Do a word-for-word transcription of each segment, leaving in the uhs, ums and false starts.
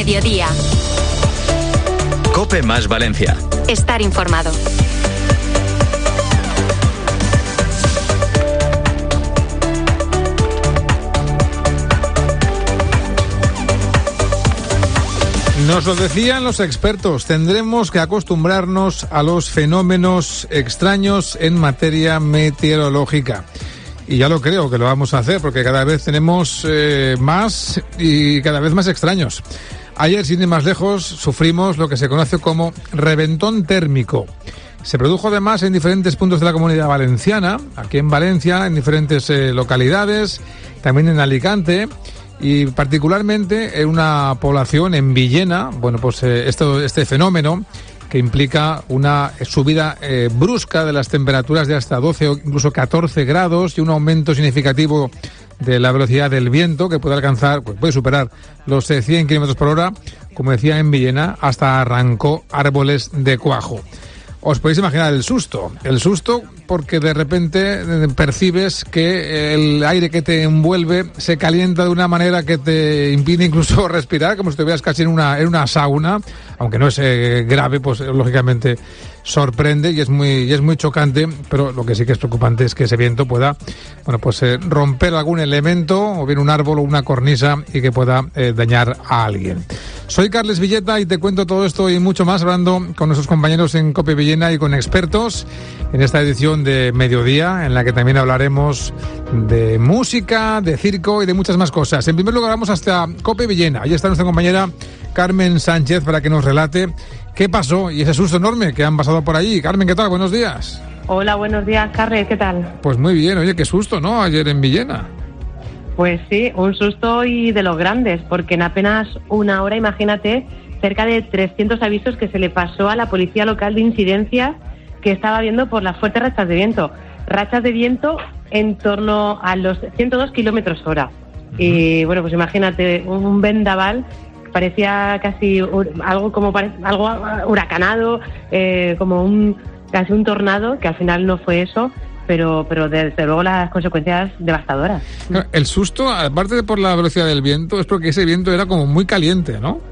Mediodía. COPE más Valencia. Estar informado. Nos lo decían los expertos, tendremos que acostumbrarnos a los fenómenos extraños en materia meteorológica. Y ya lo creo que lo vamos a hacer, porque cada vez tenemos eh, más y cada vez más extraños. Ayer, sin ir más lejos, sufrimos lo que se conoce como reventón térmico. Se produjo además en diferentes puntos de la Comunidad Valenciana, aquí en Valencia, en diferentes eh, localidades, también en Alicante, y particularmente en una población, en Villena. Bueno, pues eh, esto, este fenómeno que implica una subida eh, brusca de las temperaturas de hasta doce o incluso catorce grados y un aumento significativo de la velocidad del viento, que puede alcanzar, pues puede superar los eh, cien kilómetros por hora, como decía, en Villena, hasta arrancó árboles de cuajo. Os podéis imaginar el susto, el susto porque de repente percibes que el aire que te envuelve se calienta de una manera que te impide incluso respirar, como si estuvieras casi en una, en una sauna, aunque no es eh, grave, pues lógicamente sorprende y es muy y es muy chocante, pero lo que sí que es preocupante es que ese viento pueda, bueno, pues eh, romper algún elemento, o bien un árbol o una cornisa, y que pueda eh, dañar a alguien. Soy Carles Villeta y te cuento todo esto y mucho más, hablando con nuestros compañeros en COPE Villena y con expertos en esta edición de Mediodía, en la que también hablaremos de música, de circo y de muchas más cosas. En primer lugar, vamos hasta COPE Villena. Ahí está nuestra compañera Carmen Sánchez para que nos relate qué pasó y ese susto enorme que han pasado por allí. Carmen, ¿qué tal? Buenos días. Hola, buenos días, Carles, ¿qué tal? Pues muy bien, oye, qué susto, ¿no? Ayer en Villena. Pues sí, un susto y de los grandes, porque en apenas una hora, imagínate, cerca de trescientos avisos que se le pasó a la policía local de incidencias que estaba viendo por las fuertes rachas de viento. Rachas de viento en torno a los ciento dos kilómetros hora. Y bueno, pues imagínate, un vendaval, parecía casi algo como algo huracanado, eh, como un casi un tornado, que al final no fue eso. Pero, pero desde luego las consecuencias devastadoras. El susto, aparte de por la velocidad del viento, es porque ese viento era como muy caliente, ¿no?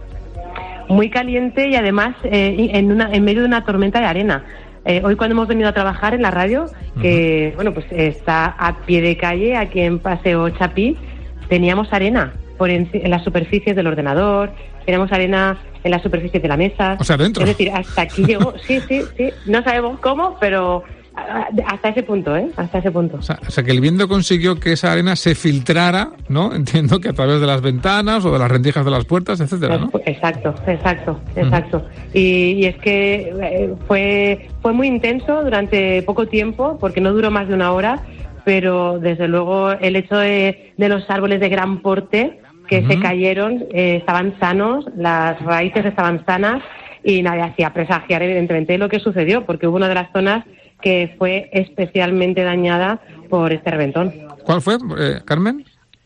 Muy caliente y además eh, en, una, en medio de una tormenta de arena. Eh, hoy cuando hemos venido a trabajar en la radio, que uh-huh. bueno, pues está a pie de calle, aquí en Paseo Chapí, teníamos arena por en, en las superficies del ordenador, teníamos arena en las superficies de la mesa. O sea, dentro. Es decir, hasta aquí llegó, sí, sí, sí, no sabemos cómo, pero... hasta ese punto, ¿eh? Hasta ese punto. O sea, o sea, que el viento consiguió que esa arena se filtrara, ¿no? Entiendo que a través de las ventanas o de las rendijas de las puertas, etcétera, ¿no? Exacto, exacto, exacto. Uh-huh. Y, y es que eh, fue fue muy intenso durante poco tiempo, porque no duró más de una hora, pero desde luego el hecho de, de los árboles de gran porte que uh-huh. se cayeron eh, estaban sanos, las raíces estaban sanas y nadie hacía presagiar evidentemente lo que sucedió, porque hubo una de las zonas que fue especialmente dañada por este reventón. ¿Cuál fue, eh, Carmen?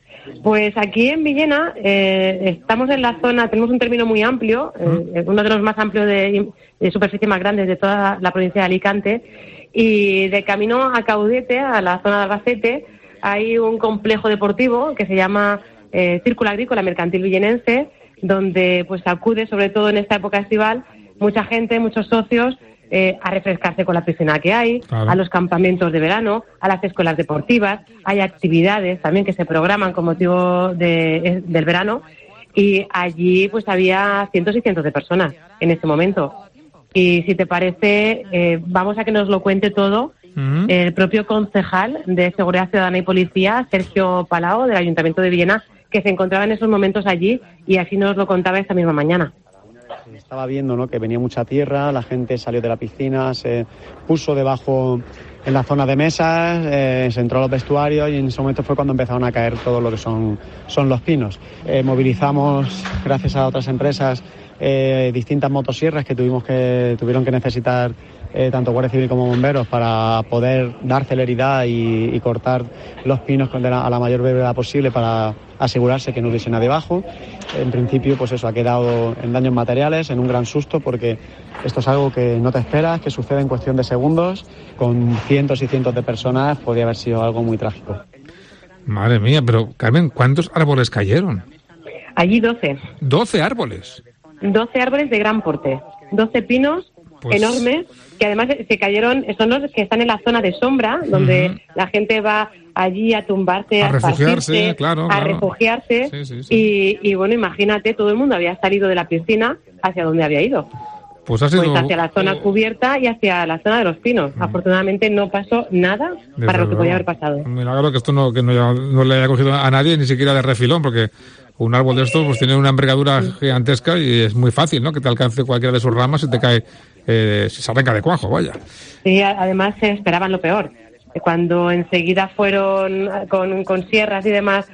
Pues aquí en Villena eh, estamos en la zona, tenemos un término muy amplio, eh, uh-huh. uno de los más amplios de, de superficie más grandes de toda la provincia de Alicante, y de camino a Caudete, a la zona de Albacete, hay un complejo deportivo que se llama eh, Círculo Agrícola Mercantil Villenense, donde pues acude, sobre todo en esta época estival, mucha gente, muchos socios, Eh, a refrescarse con la piscina que hay, claro. a los campamentos de verano, a las escuelas deportivas. Hay actividades también que se programan con motivo de, del verano, y allí pues había cientos y cientos de personas en este momento. Y si te parece, eh, vamos a que nos lo cuente todo uh-huh. el propio concejal de Seguridad Ciudadana y Policía, Sergio Palao, del Ayuntamiento de Villena, que se encontraba en esos momentos allí, y así nos lo contaba esta misma mañana. Estaba viendo, ¿no?, que venía mucha tierra, la gente salió de la piscina, se puso debajo en la zona de mesas, eh, se entró a los vestuarios, y en ese momento fue cuando empezaron a caer todo lo que son, son los pinos. Eh, movilizamos, gracias a otras empresas, eh, distintas motosierras que tuvimos que tuvieron que necesitar eh, tanto Guardia Civil como bomberos para poder dar celeridad y, y cortar los pinos con la, a la mayor brevedad posible para asegurarse que no hubiese nadie abajo. En principio, pues eso ha quedado en daños materiales, en un gran susto, porque esto es algo que no te esperas, que sucede en cuestión de segundos, con cientos y cientos de personas, podría haber sido algo muy trágico. Madre mía, pero Carmen, ¿cuántos árboles cayeron? Allí doce. ¿doce árboles? doce árboles de gran porte. doce pinos pues... enormes, que además se cayeron, son los que están en la zona de sombra, donde uh-huh. la gente va allí a tumbarse, a, a refugiarse, claro, a claro. refugiarse. Sí, sí, sí. Y, y bueno, imagínate, todo el mundo había salido de la piscina hacia donde había ido. Pues, ha sido... pues hacia la zona cubierta y hacia la zona de los pinos. Uh-huh. Afortunadamente no pasó nada Desde para lo que podía haber pasado. Me alegro que esto no, que no, no le haya cogido a nadie, ni siquiera de refilón, porque un árbol de estos pues tiene una envergadura sí. gigantesca y es muy fácil, ¿no?, que te alcance cualquiera de sus ramas y te cae, eh, se arranca de cuajo, vaya. Sí, además se esperaban lo peor. Cuando enseguida fueron con, con sierras y demás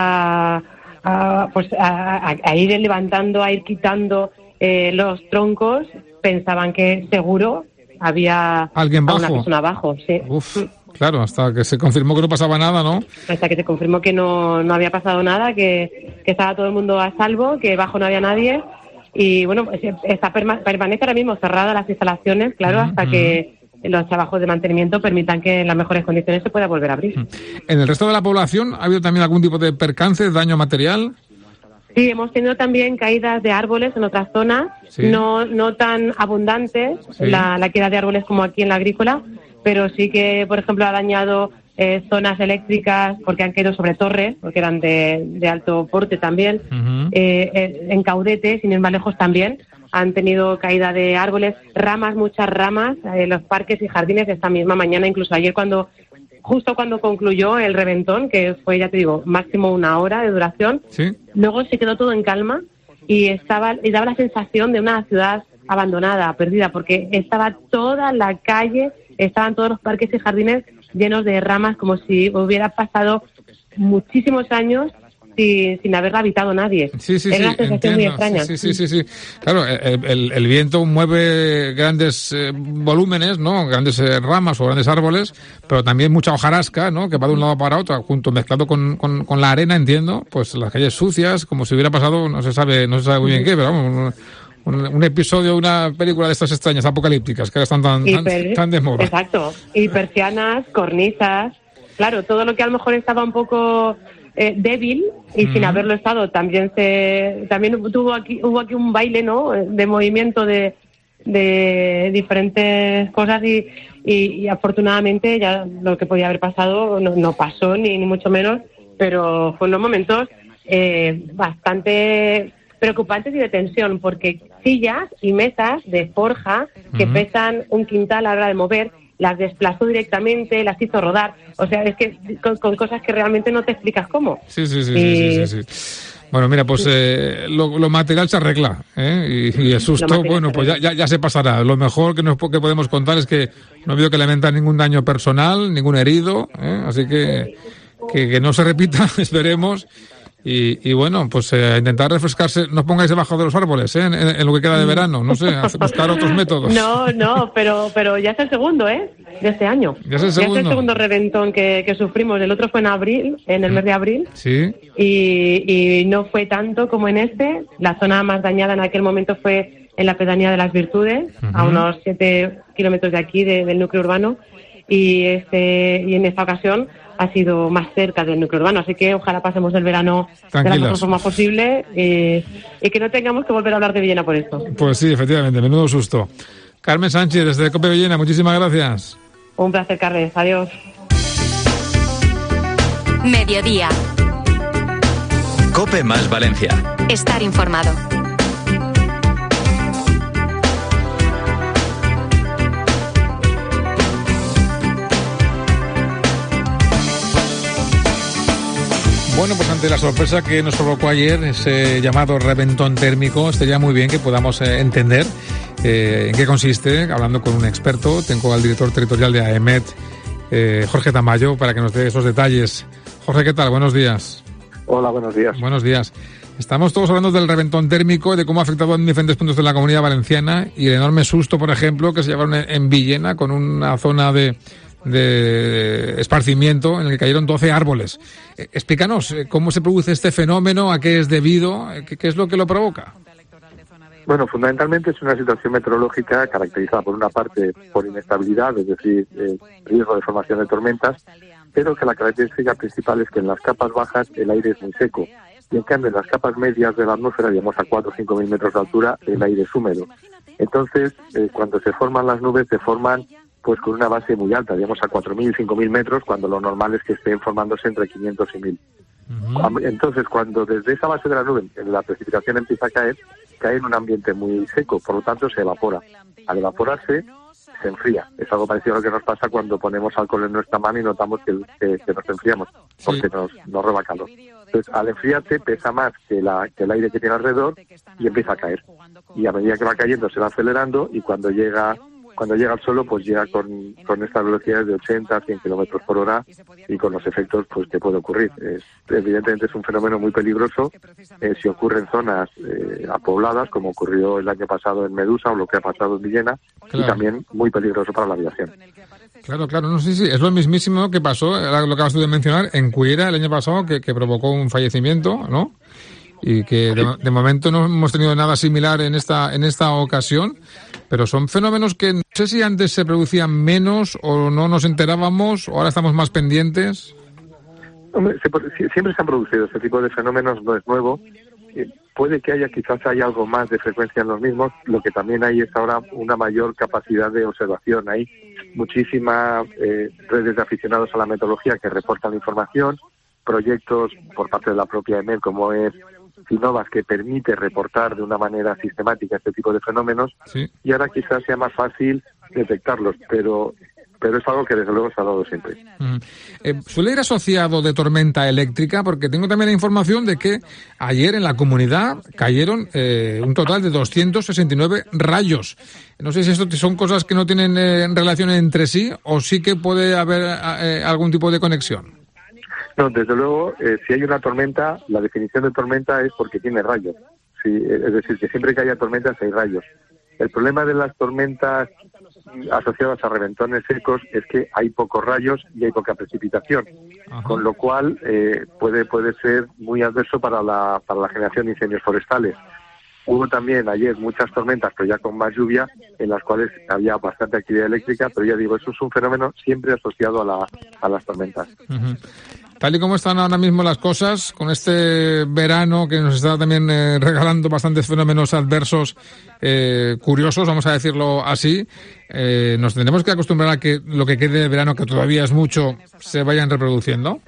a, a, pues a, a, a ir levantando, a ir quitando eh, los troncos, pensaban que seguro había alguien bajo. Una persona abajo, sí. Uf, claro, hasta que se confirmó que no pasaba nada, ¿no? Hasta que se confirmó que no, no había pasado nada, que, que estaba todo el mundo a salvo, que bajo no había nadie. Y bueno, está perma- permanece ahora mismo cerradas las instalaciones, claro, hasta mm-hmm. que los trabajos de mantenimiento permitan que en las mejores condiciones se pueda volver a abrir. ¿En el resto de la población ha habido también algún tipo de percance, daño material? Sí, hemos tenido también caídas de árboles en otras zonas, sí. no no tan abundantes sí. la, la caída de árboles como aquí en la agrícola, pero sí que, por ejemplo, ha dañado eh, zonas eléctricas porque han caído sobre torres, porque eran de, de alto porte también, uh-huh. eh, eh, en Caudete, sin ir más lejos también, han tenido caída de árboles, ramas, muchas ramas, en eh, los parques y jardines esta misma mañana, incluso ayer cuando... Justo cuando concluyó el reventón, que fue, ya te digo, máximo una hora de duración, ¿sí? Luego se quedó todo en calma y estaba y daba la sensación de una ciudad abandonada, perdida, porque estaba toda la calle, estaban todos los parques y jardines llenos de ramas, como si hubiera pasado muchísimos años sin, sin haberla habitado nadie. Sí, sí, Era sí, una sensación entiendo. muy extraña. Sí, sí, sí, sí. Claro, el, el, el viento mueve grandes eh, volúmenes, ¿no? Grandes eh, ramas o grandes árboles, pero también mucha hojarasca, ¿no? Que va de un lado para otro, junto, mezclado con, con, con la arena, entiendo, pues las calles sucias, como si hubiera pasado, no se sabe, no se sabe muy bien qué, pero vamos, un, un, un episodio, una película de estas extrañas, apocalípticas, que ahora están tan, tan, per, tan de moda. Exacto. Y persianas, cornisas, claro, todo lo que a lo mejor estaba un poco... Eh, débil y mm. sin haberlo estado también se también tuvo aquí hubo aquí un baile, ¿no?, de movimiento de, de diferentes cosas y, y, y afortunadamente ya lo que podía haber pasado no, no pasó ni, ni mucho menos, pero fueron momentos eh, bastante preocupantes y de tensión, porque sillas y mesas de forja que mm. pesan un quintal a la hora de mover las desplazó directamente, las hizo rodar. O sea, es que con, con cosas que realmente no te explicas cómo. Sí, sí, sí, y... sí, sí, sí. Bueno, mira, pues eh, lo, lo material se arregla, ¿eh? Y, y el susto, bueno, pues ya, ya, ya se pasará. Lo mejor que, nos, que podemos contar es que no ha habido que lamentar ningún daño personal, ningún herido, ¿eh? Así que, que que no se repita, esperemos. Y, y bueno, pues eh, intentar refrescarse, no os pongáis debajo de los árboles, ¿eh? En, en lo que queda de verano, no sé, buscar otros métodos. No, no, pero pero ya es el segundo, ¿eh? De este año. Ya es el segundo. Ya es el segundo reventón que, que sufrimos. El otro fue en abril, en el mes de abril. Sí. Y, y no fue tanto como en este. La zona más dañada en aquel momento fue en la pedanía de Las Virtudes, uh-huh. a unos siete kilómetros de aquí, de, del núcleo urbano. Y este y en esta ocasión ha sido más cerca del núcleo urbano, así que ojalá pasemos el verano Tranquilas. de la mejor forma posible y, y que no tengamos que volver a hablar de Villena por esto. Pues sí, efectivamente, menudo susto. Carmen Sánchez, desde COPE Villena, muchísimas gracias. Un placer, Carles, adiós. Mediodía. COPE más Valencia. Estar informado. Bueno, pues ante la sorpresa que nos provocó ayer ese llamado reventón térmico, estaría muy bien que podamos eh, entender eh, en qué consiste, hablando con un experto. Tengo al director territorial de AEMET, eh, Jorge Tamayo, para que nos dé esos detalles. Jorge, ¿qué tal? Buenos días. Hola, buenos días. Buenos días. Estamos todos hablando del reventón térmico, de cómo ha afectado en diferentes puntos de la Comunidad Valenciana y el enorme susto, por ejemplo, que se llevaron en, en Villena, con una zona de... de esparcimiento en el que cayeron doce árboles. Eh, explícanos eh, cómo se produce este fenómeno, a qué es debido, eh, qué, qué es lo que lo provoca. Bueno, fundamentalmente es una situación meteorológica caracterizada por una parte por inestabilidad, es decir, eh, riesgo de formación de tormentas, pero que la característica principal es que en las capas bajas el aire es muy seco y en cambio en las capas medias de la atmósfera, digamos a cuatro o cinco mil metros de altura, el aire es húmedo. Entonces, eh, cuando se forman las nubes, se forman pues con una base muy alta, digamos a cuatro mil, cinco mil metros, cuando lo normal es que estén formándose entre quinientos y mil. Uh-huh. Entonces, cuando desde esa base de la nube la precipitación empieza a caer, cae en un ambiente muy seco, por lo tanto se evapora. Al evaporarse, se enfría. Es algo parecido a lo que nos pasa cuando ponemos alcohol en nuestra mano y notamos que, que, que nos enfriamos, porque sí. nos, nos roba calor. Entonces, al enfriarse, pesa más que, la, que el aire que tiene alrededor y empieza a caer. Y a medida que va cayendo, se va acelerando y cuando llega... Cuando llega al suelo, pues llega con, con estas velocidades de ochenta, cien kilómetros por hora y con los efectos pues que puede ocurrir. Es, evidentemente es un fenómeno muy peligroso eh, si ocurre en zonas eh, apobladas, como ocurrió el año pasado en Medusa o lo que ha pasado en Villena, claro. Y también muy peligroso para la aviación. Claro, claro, no sé si es lo mismísimo que pasó, lo que acabas tú de mencionar, en Cuira el año pasado, que, que provocó un fallecimiento, ¿no? Y que de, de momento no hemos tenido nada similar en esta en esta ocasión, pero son fenómenos que no sé si antes se producían menos o no nos enterábamos o ahora estamos más pendientes. Hombre, se, siempre se han producido este tipo de fenómenos, no es nuevo. Eh, puede que haya, quizás haya algo más de frecuencia en los mismos, lo que también hay es ahora una mayor capacidad de observación. Hay muchísimas eh, redes de aficionados a la meteorología que reportan la información, proyectos por parte de la propia E M E T, como es Sinovas, que permite reportar de una manera sistemática este tipo de fenómenos, sí. Y ahora quizás sea más fácil detectarlos, pero pero es algo que desde luego se ha dado siempre. Uh-huh. Eh, ¿Suele ir asociado de tormenta eléctrica? Porque tengo también la información de que ayer en la comunidad cayeron eh, un total de doscientos sesenta y nueve rayos. No sé si esto son cosas que no tienen eh, relación entre sí o sí que puede haber eh, algún tipo de conexión. No, desde luego, eh, si hay una tormenta, la definición de tormenta es porque tiene rayos. Sí, es decir, que siempre que haya tormentas hay rayos. El problema de las tormentas asociadas a reventones secos es que hay pocos rayos y hay poca precipitación, Ajá. Con lo cual eh, puede puede ser muy adverso para la para la generación de incendios forestales. Hubo también ayer muchas tormentas, pero ya con más lluvia, en las cuales había bastante actividad eléctrica, pero ya digo, eso es un fenómeno siempre asociado a la a las tormentas. Uh-huh. Tal y como están ahora mismo las cosas, con este verano que nos está también eh, regalando bastantes fenómenos adversos eh, curiosos, vamos a decirlo así, eh, nos tendremos que acostumbrar a que lo que quede de verano, que todavía es mucho, se vayan reproduciendo.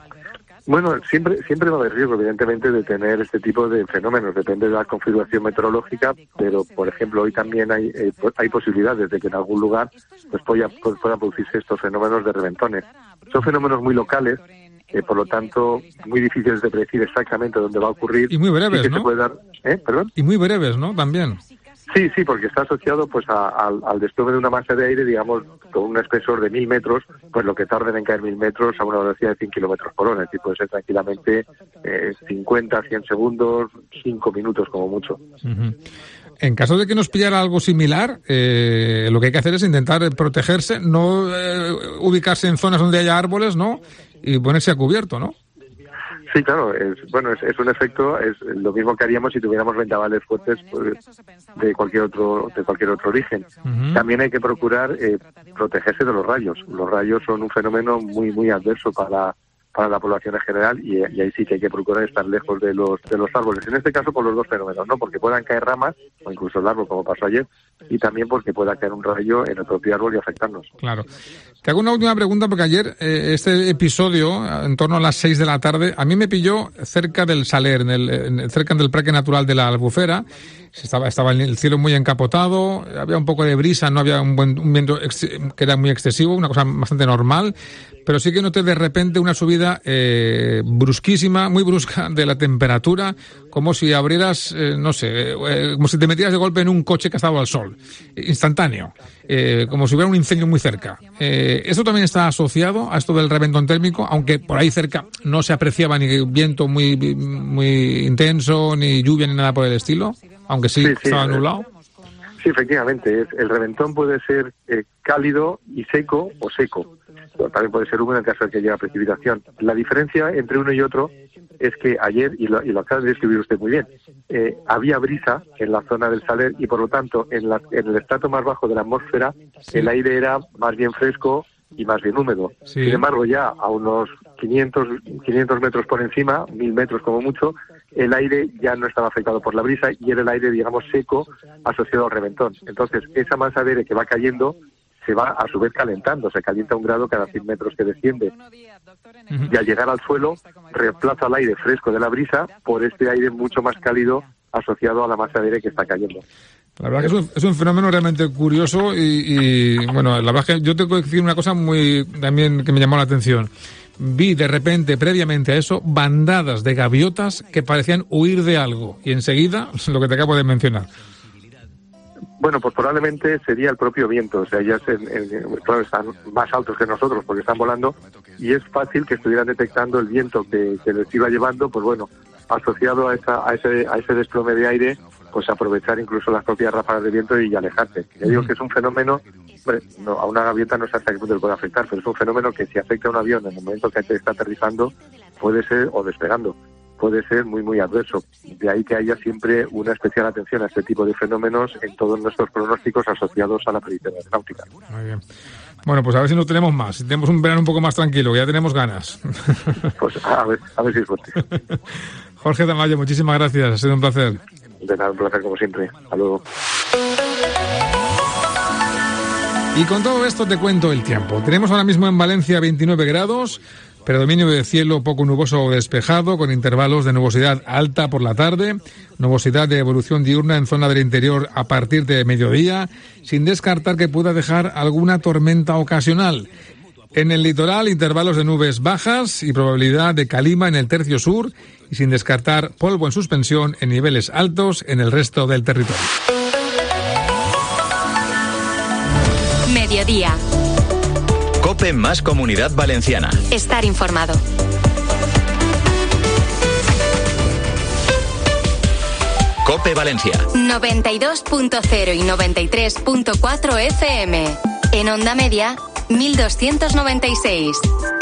Bueno, siempre siempre va a haber riesgo, evidentemente, de tener este tipo de fenómenos. Depende de la configuración meteorológica, pero, por ejemplo, hoy también hay eh, hay posibilidades de que en algún lugar pues pueda, pues, puedan producirse estos fenómenos de reventones. Son fenómenos muy locales, eh, por lo tanto, muy difíciles de predecir exactamente dónde va a ocurrir. Y muy breves, y que ¿no? Se puede dar, ¿eh? ¿Perdón? Y muy breves, ¿no? También. Sí, sí, porque está asociado pues a, a, al desplome de una masa de aire, digamos, con un espesor de mil metros, pues lo que tarden en caer mil metros a una velocidad de cien kilómetros por hora. Es decir, puede ser tranquilamente eh, cincuenta, cien segundos, cinco minutos como mucho. Uh-huh. En caso de que nos pillara algo similar, eh, lo que hay que hacer es intentar protegerse, no eh, ubicarse en zonas donde haya árboles, ¿no? Y ponerse a cubierto, ¿no? Sí, claro, es bueno, es, es un efecto, es lo mismo que haríamos si tuviéramos vendavales fuertes pues, de cualquier otro de cualquier otro origen. Uh-huh. También hay que procurar eh, protegerse de los rayos. Los rayos son un fenómeno muy muy adverso para para la población en general y, y ahí sí que hay que procurar estar lejos de los de los árboles. En este caso por los dos fenómenos, ¿no? Porque puedan caer ramas o incluso el árbol como pasó ayer y también porque pueda caer un rayo en el propio árbol y afectarnos. Claro. Te hago una última pregunta porque ayer eh, este episodio en torno a las seis de la tarde a mí me pilló cerca del Saler, en el, en, cerca del Parque Natural de la Albufera. Estaba, estaba el cielo muy encapotado, había un poco de brisa, no había un buen un viento ex, que era muy excesivo, una cosa bastante normal, pero sí que noté de repente una subida eh, brusquísima, muy brusca de la temperatura, como si abrieras, eh, no sé, eh, como si te metieras de golpe en un coche que estaba al sol, instantáneo, eh, como si hubiera un incendio muy cerca. Eh, ¿Esto también está asociado a esto del reventón térmico? Aunque por ahí cerca no se apreciaba ni viento muy, muy intenso, ni lluvia, ni nada por el estilo, aunque sí, sí, sí estaba nublado. Sí, efectivamente, es, el reventón puede ser eh, cálido y seco o seco. También puede ser húmedo en caso de que llegue precipitación. La diferencia entre uno y otro es que ayer, y lo, y lo acaba de describir usted muy bien, eh, había brisa en la zona del Saler y por lo tanto en, la, en el estrato más bajo de la atmósfera sí. El aire era más bien fresco y más bien húmedo. Sí. Sin embargo, ya a unos quinientos metros por encima, mil metros como mucho, el aire ya no estaba afectado por la brisa y era el aire, digamos, seco asociado al reventón. Entonces, esa masa de aire que va cayendo se va a su vez calentando, se calienta un grado cada cien metros que desciende. Y al llegar al suelo, reemplaza el aire fresco de la brisa por este aire mucho más cálido asociado a la masa de aire que está cayendo. La verdad que es un, es un fenómeno realmente curioso y, y, bueno, la verdad que yo tengo que decir una cosa muy también que me llamó la atención. Vi de repente, previamente a eso, bandadas de gaviotas que parecían huir de algo y enseguida, lo que te acabo de mencionar. Bueno, pues probablemente sería el propio viento, o sea, ya es en, en, claro, están más altos que nosotros porque están volando y es fácil que estuvieran detectando el viento que, que les iba llevando, pues bueno, asociado a, esa, a, ese, a ese desplome de aire, pues aprovechar incluso las propias ráfagas de viento y alejarse. Ya digo que es un fenómeno, hombre, no, a una gaviota no sé hasta qué punto le puede afectar, pero es un fenómeno que si afecta a un avión en el momento que está aterrizando, puede ser, o despegando, puede ser muy, muy adverso. De ahí que haya siempre una especial atención a este tipo de fenómenos en todos nuestros pronósticos asociados a la predicción aeronáutica. Muy bien. Bueno, pues a ver si no tenemos más, si tenemos un verano un poco más tranquilo, que ya tenemos ganas. Pues a ver, a ver si es fuerte. Jorge Tamayo, muchísimas gracias, ha sido un placer. De nada, un placer como siempre. Hasta luego. Y con todo esto te cuento el tiempo. Tenemos ahora mismo en Valencia veintinueve grados, predominio de cielo poco nuboso o despejado, con intervalos de nubosidad alta por la tarde, nubosidad de evolución diurna en zona del interior a partir de mediodía, sin descartar que pueda dejar alguna tormenta ocasional. En el litoral, intervalos de nubes bajas y probabilidad de calima en el tercio sur, y sin descartar polvo en suspensión en niveles altos en el resto del territorio. Mediodía. COPE más Comunidad Valenciana. Estar informado. COPE Valencia. noventa y dos punto cero y noventa y tres punto cuatro F M. En onda media, mil doscientos noventa y seis.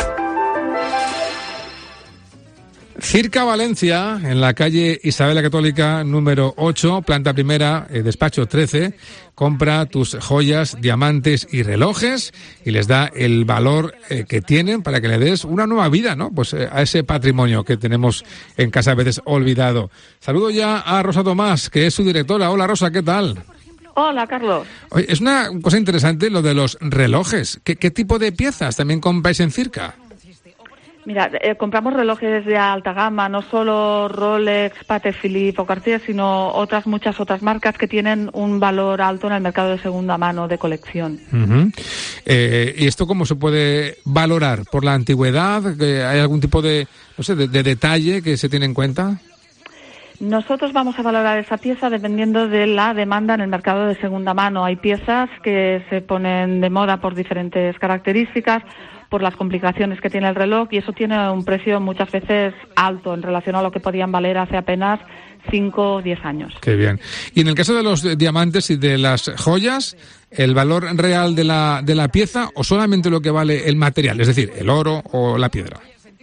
Circa Valencia, en la calle Isabel la Católica número ocho, planta primera, eh, despacho trece, compra tus joyas, diamantes y relojes y les da el valor eh, que tienen para que le des una nueva vida, ¿no? Pues eh, a ese patrimonio que tenemos en casa a veces olvidado. Saludo ya a Rosa Tomás, que es su directora. Hola Rosa, ¿qué tal? Hola, Carlos. Oye, es una cosa interesante lo de los relojes. ¿Qué, qué tipo de piezas también compráis en Circa? Mira, eh, compramos relojes de alta gama, no solo Rolex, Patek Philippe o Cartier, sino otras muchas otras marcas que tienen un valor alto en el mercado de segunda mano de colección. Uh-huh. Eh, ¿Y esto cómo se puede valorar? ¿Por la antigüedad? ¿Hay algún tipo de, no sé, de, de detalle que se tiene en cuenta? Nosotros vamos a valorar esa pieza dependiendo de la demanda en el mercado de segunda mano. Hay piezas que se ponen de moda por diferentes características, por las complicaciones que tiene el reloj, y eso tiene un precio muchas veces alto en relación a lo que podían valer hace apenas cinco o diez años. Qué bien. Y en el caso de los diamantes y de las joyas, ¿el valor real de la, de la pieza o solamente lo que vale el material, es decir, el oro o la piedra?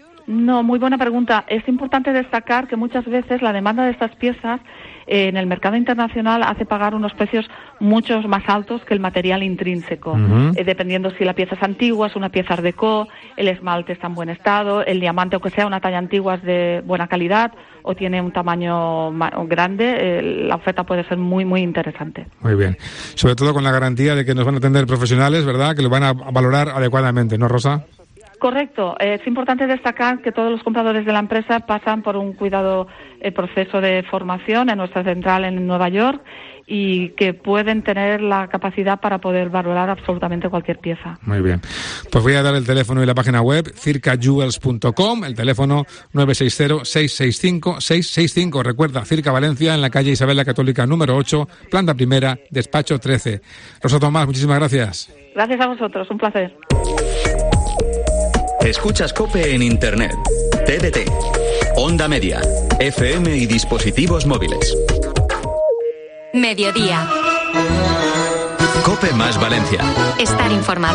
No, muy buena pregunta. Es importante destacar que muchas veces la demanda de estas piezas eh, en el mercado internacional hace pagar unos precios mucho más altos que el material intrínseco, uh-huh. eh, dependiendo si la pieza es antigua, es una pieza Art Deco, el esmalte está en buen estado, el diamante, aunque sea una talla antigua, es de buena calidad o tiene un tamaño ma- grande, eh, la oferta puede ser muy, muy interesante. Muy bien. Sobre todo con la garantía de que nos van a atender profesionales, ¿verdad? Que lo van a valorar adecuadamente, ¿no, Rosa? Correcto. Eh, es importante destacar que todos los compradores de la empresa pasan por un cuidado eh, proceso de formación en nuestra central en Nueva York y que pueden tener la capacidad para poder valorar absolutamente cualquier pieza. Muy bien. Pues voy a dar el teléfono y la página web, circa jewels punto com, el teléfono nueve seis cero, seis seis cinco, seis seis cinco. Recuerda, Circa Valencia, en la calle Isabel la Católica número ocho, planta primera, despacho trece. Rosa Tomás, muchísimas gracias. Gracias a vosotros, un placer. Escuchas COPE en Internet, T D T, Onda Media, F M y dispositivos móviles. Mediodía. COPE más Valencia. Estar informado.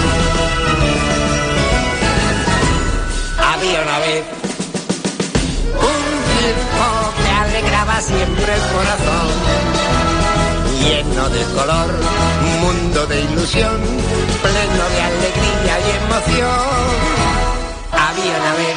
Había una vez un circo que alegraba siempre el corazón, lleno de color, mundo de ilusión, pleno de alegría y emoción. había una vez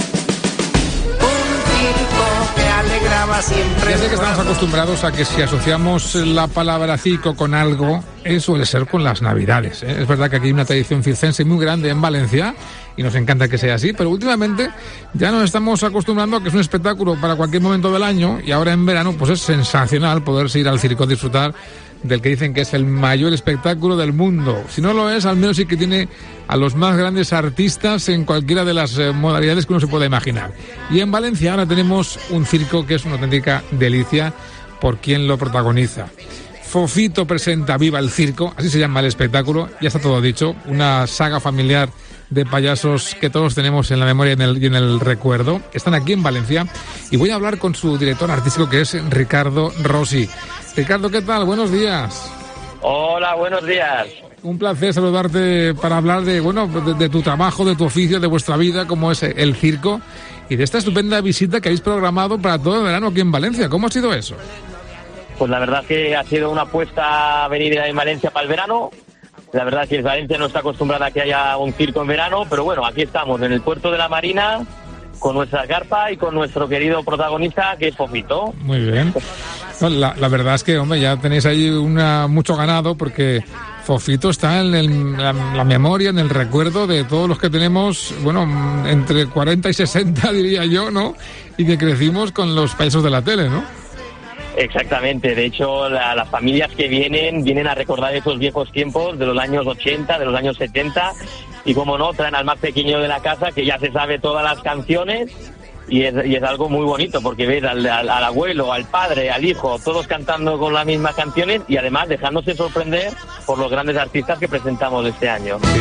un circo que alegraba siempre. Ya sé que estamos acostumbrados a que si asociamos la palabra circo con algo, eh, suele ser con las Navidades, ¿eh? Es verdad que aquí hay una tradición circense muy grande en Valencia y nos encanta que sea así, pero últimamente ya nos estamos acostumbrando a que es un espectáculo para cualquier momento del año y ahora en verano pues es sensacional poderse ir al circo a disfrutar del que dicen que es el mayor espectáculo del mundo. Si no lo es, al menos sí que tiene a los más grandes artistas en cualquiera de las eh, modalidades que uno se pueda imaginar. Y en Valencia ahora tenemos un circo que es una auténtica delicia por quien lo protagoniza. Fofito presenta Viva el Circo, así se llama el espectáculo, ya está todo dicho, una saga familiar de payasos que todos tenemos en la memoria y en el, y en el recuerdo. Están aquí en Valencia y voy a hablar con su director artístico, que es Ricardo Rossi. Ricardo, ¿qué tal? Buenos días. Hola, buenos días. Un placer saludarte para hablar de, bueno, de, de tu trabajo, de tu oficio, de vuestra vida, como es el circo, y de esta estupenda visita que habéis programado para todo el verano aquí en Valencia. ¿Cómo ha sido eso? Pues la verdad que ha sido una apuesta venir en Valencia para el verano. La verdad es que Valencia no está acostumbrada a que haya un circo en verano, pero bueno, aquí estamos en el puerto de la Marina con nuestra carpa y con nuestro querido protagonista, que es Fofito. Muy bien. No, la, la verdad es que, hombre, ya tenéis ahí una, mucho ganado, porque Fofito está en el, la, la memoria, en el recuerdo de todos los que tenemos, bueno, entre cuarenta y sesenta, diría yo, ¿no? Y que crecimos con los payasos de la tele, ¿no? Exactamente, de hecho la, las familias que vienen, vienen a recordar esos viejos tiempos de los años ochenta, de los años setenta, y como no, traen al más pequeño de la casa que ya se sabe todas las canciones, y es, y es algo muy bonito, porque ves al, al, al abuelo, al padre, al hijo, todos cantando con las mismas canciones y además dejándose sorprender por los grandes artistas que presentamos este año. Sí.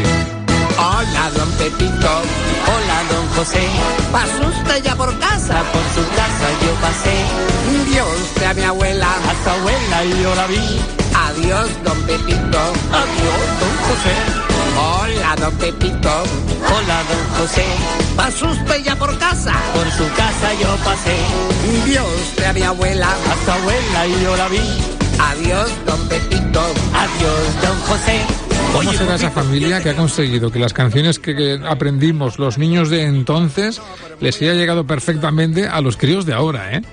Hola, don Pepito. Hola, don José. ¿Pasó usted ya por casa? Por su casa yo pasé. Vio usted a mi abuela. A su abuela y yo la vi. Adiós, don Pepito. Adiós, don José. Hola, don Pepito. Hola, don José. ¿Pasó usted ya por casa? Por su casa yo pasé. Vio usted a mi abuela. A su abuela y yo la vi. Adiós, don Pepito. Adiós, don José. ¿Cómo será esa familia que ha conseguido que las canciones que, que aprendimos los niños de entonces les haya llegado perfectamente a los críos de ahora, eh?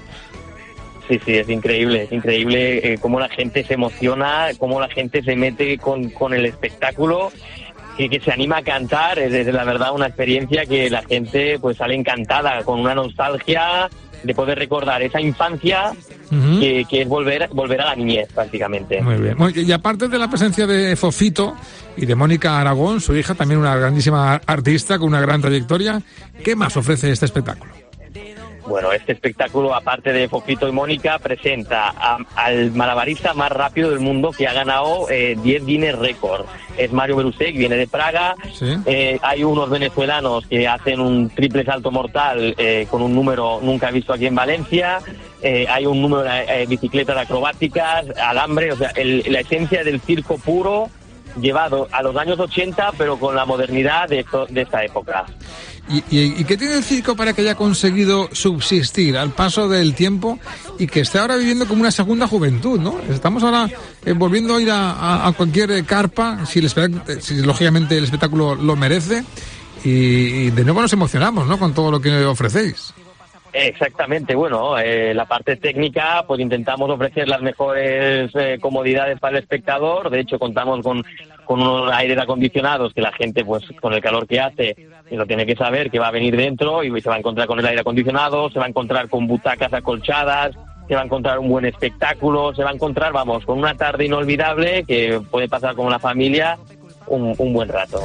Sí, sí, es increíble, es increíble eh, cómo la gente se emociona, cómo la gente se mete con, con el espectáculo, que, que se anima a cantar. Es, es la verdad una experiencia que la gente pues sale encantada, con una nostalgia de poder recordar esa infancia, uh-huh. que, que es volver volver a la niñez prácticamente. Muy bien. Bueno, y aparte de la presencia de Fofito y de Mónica Aragón, su hija, también una grandísima artista con una gran trayectoria, ¿qué más ofrece este espectáculo? Bueno, este espectáculo, aparte de Fofito y Mónica, presenta a, al malabarista más rápido del mundo, que ha ganado eh, diez Guinness Record. Es Mario Berusek, viene de Praga. ¿Sí? Eh, hay unos venezolanos que hacen un triple salto mortal eh, con un número nunca visto aquí en Valencia. Eh, hay un número de eh, bicicletas acrobáticas, alambre, o sea, el, la esencia del circo puro llevado a los años ochenta, pero con la modernidad de, esto, de esta época. ¿Y, y, ¿Y qué tiene el circo para que haya conseguido subsistir al paso del tiempo y que esté ahora viviendo como una segunda juventud, ¿no? Estamos ahora eh, volviendo a ir a, a, a cualquier carpa, si, el, si lógicamente el espectáculo lo merece, y, y de nuevo nos emocionamos, ¿no?, con todo lo que ofrecéis. Exactamente, bueno, eh, la parte técnica, pues intentamos ofrecer las mejores eh, comodidades para el espectador. De hecho, contamos con, con unos aires acondicionados que la gente, pues con el calor que hace, lo tiene que saber que va a venir dentro y se va a encontrar con el aire acondicionado, se va a encontrar con butacas acolchadas, se va a encontrar un buen espectáculo, se va a encontrar, vamos, con una tarde inolvidable que puede pasar con la familia un, un buen rato.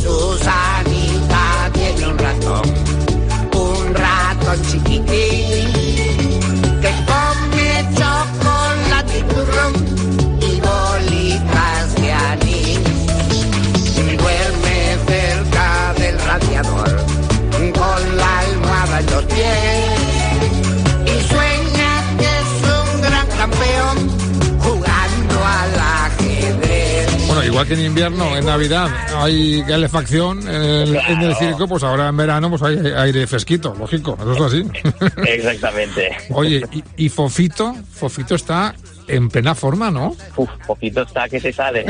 Susanita tiene un ratón, un ratón chiquitín, que come chocolate y turrón y bolitas de anís, y duerme cerca del radiador con la almohada en los pies, y sueña que es un gran campeón jugando al ajedrez. Bueno, igual igual que en invierno, en Navidad hay calefacción en el, claro. en el circo, pues ahora en verano pues hay aire fresquito, lógico, eso es así. Exactamente. Oye, y, y Fofito, Fofito está en plena forma, ¿no? Uf, Fofito está que se sale.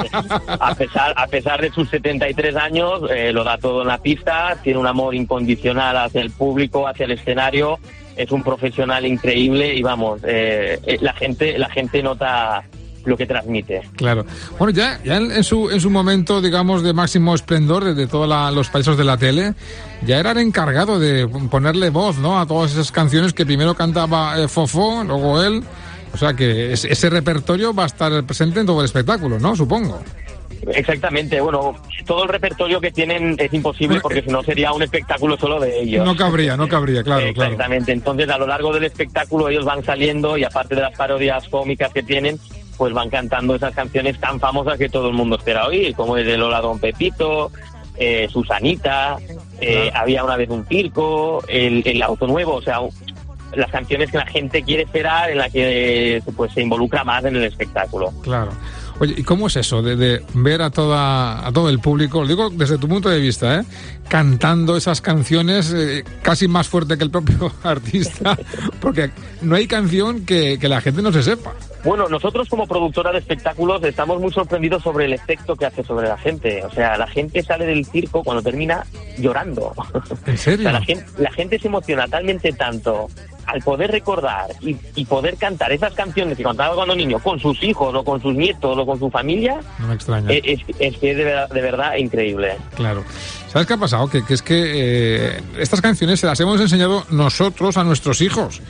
a pesar a pesar de sus setenta y tres años, eh, lo da todo en la pista, tiene un amor incondicional hacia el público, hacia el escenario, es un profesional increíble y vamos, eh, eh, la gente la gente nota lo que transmite. Claro. Bueno, ya, ya en su en su momento, digamos, de máximo esplendor de, de todos la, los payasos de la tele, ya era el encargado de ponerle voz, ¿no?, a todas esas canciones que primero cantaba eh, Fofó, luego él. O sea que es, ese repertorio va a estar presente en todo el espectáculo, ¿no?, supongo. Exactamente, bueno, todo el repertorio que tienen es imposible porque si no sería un espectáculo solo de ellos. No cabría, no cabría, claro. Exactamente, claro. Entonces a lo largo del espectáculo ellos van saliendo y aparte de las parodias cómicas que tienen, pues van cantando esas canciones tan famosas que todo el mundo espera oír, como es el Hola Don Pepito, eh, Susanita, eh, claro. Había una vez un circo, el, el auto nuevo, o sea, las canciones que la gente quiere esperar, en la que pues se involucra más en el espectáculo. Claro. Oye, ¿y cómo es eso de, de ver a toda a todo el público, lo digo desde tu punto de vista, ¿eh?, cantando esas canciones eh, casi más fuerte que el propio artista? Porque no hay canción que, que la gente no se sepa. Bueno, nosotros como productora de espectáculos estamos muy sorprendidos sobre el efecto que hace sobre la gente. O sea, la gente sale del circo cuando termina llorando. ¿En serio? O sea, la gente, la gente se emociona talmente tanto al poder recordar y, y poder cantar esas canciones que cantaba cuando niño con sus hijos o con sus nietos o con su familia. No me extraña. Es, es, es que es de verdad, de verdad increíble. Claro. ¿Sabes qué ha pasado? Que, que es que eh, estas canciones se las hemos enseñado nosotros a nuestros hijos.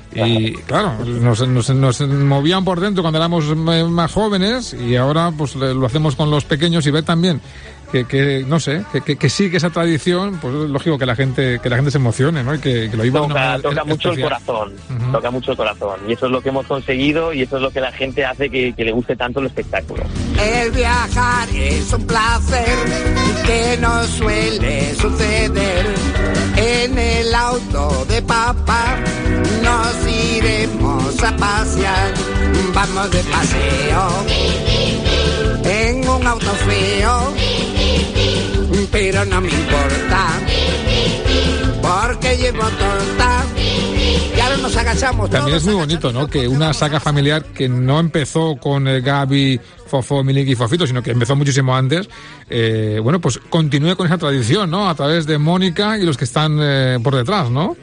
Y claro, nos, nos, nos movían por dentro cuando éramos más jóvenes y ahora pues lo hacemos con los pequeños y ver también que, que no sé, que, que, que sigue esa tradición, pues es lógico que la gente que la gente se emocione, ¿no? Y que, que lo viva de una manera toca mucho especial. El corazón, Uh-huh. toca mucho el corazón y eso es lo que hemos conseguido y eso es lo que la gente hace que, que le guste tanto el espectáculo. El viajar es un placer que no suele suceder. En el auto de papá nos iremos a pasear. Vamos de paseo en un auto feo, pero no me importa porque llevo torta. Y ahora nos agachamos. También es muy bonito, ¿no?, que una saga familiar que no empezó con eh, Gaby, Fofó, Miliki y Fofito, sino que empezó muchísimo antes, eh, bueno, pues continúe con esa tradición, ¿no?, a través de Mónica y los que están eh, por detrás, ¿no?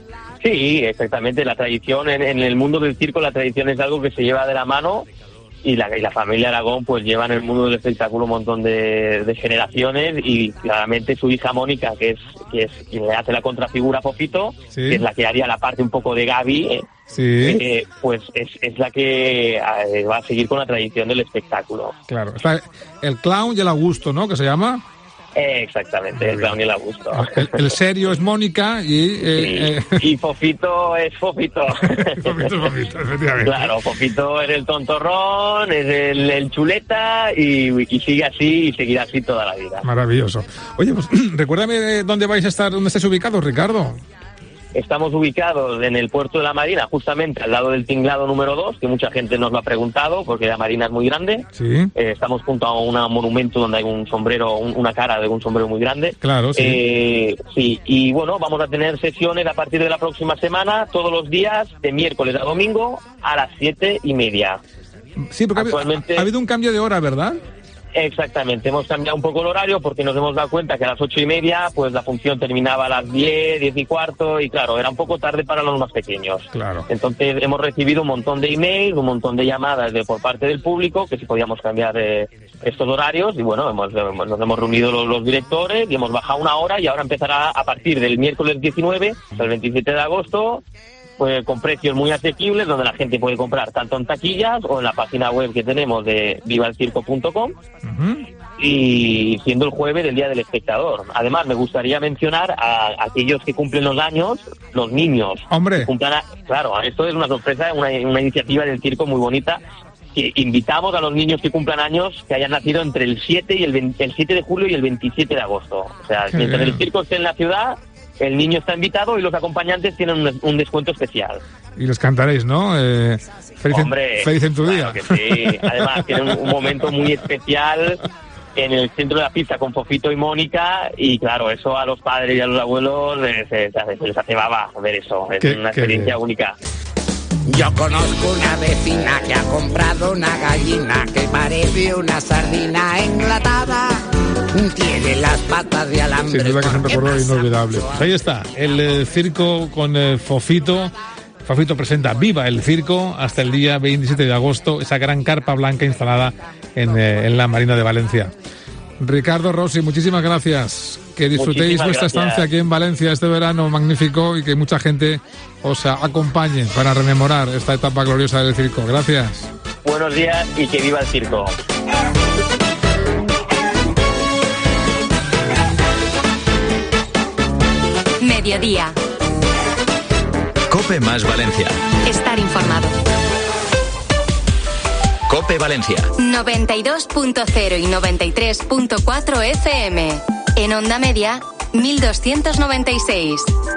Sí, exactamente. La tradición, en, en el mundo del circo, la tradición es algo que se lleva de la mano y la, y la familia Aragón pues lleva en el mundo del espectáculo un montón de, de generaciones y claramente su hija Mónica, que es que es quien le hace la contrafigura a Fofito, sí. que es la que haría la parte un poco de Gaby, eh, sí. eh, pues es, es la que eh, va a seguir con la tradición del espectáculo. Claro. Está el clown y el Augusto, ¿no?, que se llama. Eh, exactamente, el clown y el Augusto. El, el serio es Mónica y... Eh, sí. eh. Y Fofito es Fofito. Fofito es Fofito, efectivamente. Claro, Fofito es el tontorrón, es el, el chuleta y, y sigue así y seguirá así toda la vida. Maravilloso. Oye, pues recuérdame dónde vais a estar, dónde estáis ubicados, Ricardo. Estamos ubicados en el puerto de la Marina, justamente al lado del tinglado número dos, que mucha gente nos lo ha preguntado, porque la Marina es muy grande. Sí. Eh, estamos junto a un monumento donde hay un sombrero, un, una cara de un sombrero muy grande. Claro, sí. Eh, sí, y bueno, vamos a tener sesiones a partir de la próxima semana, todos los días, de miércoles a domingo, a las siete y media. Sí, porque Actualmente... ha, ha habido un cambio de hora, ¿verdad? Exactamente, hemos cambiado un poco el horario porque nos hemos dado cuenta que a las ocho y media pues la función terminaba a las diez, diez y cuarto y claro, era un poco tarde para los más pequeños. Claro. Entonces hemos recibido un montón de emails, un montón de llamadas de por parte del público que si podíamos cambiar eh, estos horarios y bueno, hemos, hemos, nos hemos reunido los, los directores y hemos bajado una hora y ahora empezará a partir del miércoles diecinueve hasta el veintisiete de agosto. Pues con precios muy asequibles donde la gente puede comprar tanto en taquillas o en la página web que tenemos de viva el circo punto com uh-huh. Y siendo el jueves el Día del Espectador. Además me gustaría mencionar a, a aquellos que cumplen los años, los niños. Hombre. A, claro, esto es una sorpresa, una, una iniciativa del circo muy bonita que invitamos a los niños que cumplan años que hayan nacido entre el siete y el, veinte, el siete de julio y el veintisiete de agosto. O sea, Qué mientras bien. el circo esté en la ciudad, el niño está invitado y los acompañantes tienen un, un descuento especial. Y les cantaréis, ¿no? Eh, feliz, Hombre, en, feliz en tu claro día. Que sí. Además, tienen un, un momento muy especial en el centro de la pista con Fofito y Mónica, y claro, eso a los padres y a los abuelos les, les, hace, les hace baba ver eso. Es ¿Qué, una qué experiencia bien. única. Yo conozco una vecina que ha comprado una gallina que parece una sardina enlatada. Tiene las patas de alambre. Sin duda que es un recuerdo inolvidable. Pues ahí está, el eh, circo con eh, Fofito. Fofito presenta Viva el Circo hasta el día veintisiete de agosto, esa gran carpa blanca instalada en, eh, en la Marina de Valencia. Ricardo Rossi, muchísimas gracias. Que disfrutéis Muchísimas vuestra gracias. estancia aquí en Valencia este verano magnífico y que mucha gente os acompañe para rememorar esta etapa gloriosa del circo. Gracias. Buenos días y que viva el circo. Mediodía. COPE más Valencia. Estar informado. COPE Valencia. noventa y dos punto cero y noventa y tres punto cuatro F M. En onda media, mil doscientos noventa y seis.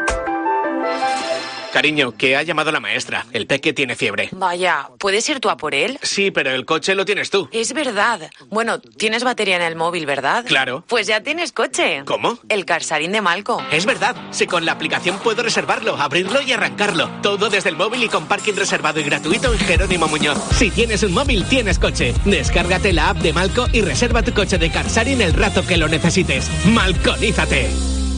Cariño, que ha llamado la maestra. El peque tiene fiebre. Vaya, ¿puedes ir tú a por él? Sí, pero el coche lo tienes tú. Es verdad. Bueno, tienes batería en el móvil, ¿verdad? Claro. Pues ya tienes coche. ¿Cómo? El Carsarín de Malco. Es verdad. Si con la aplicación puedo reservarlo, abrirlo y arrancarlo. Todo desde el móvil y con parking reservado y gratuito en Jerónimo Muñoz. Si tienes un móvil, tienes coche. Descárgate la app de Malco y reserva tu coche de Carsarín el rato que lo necesites. ¡Malconízate!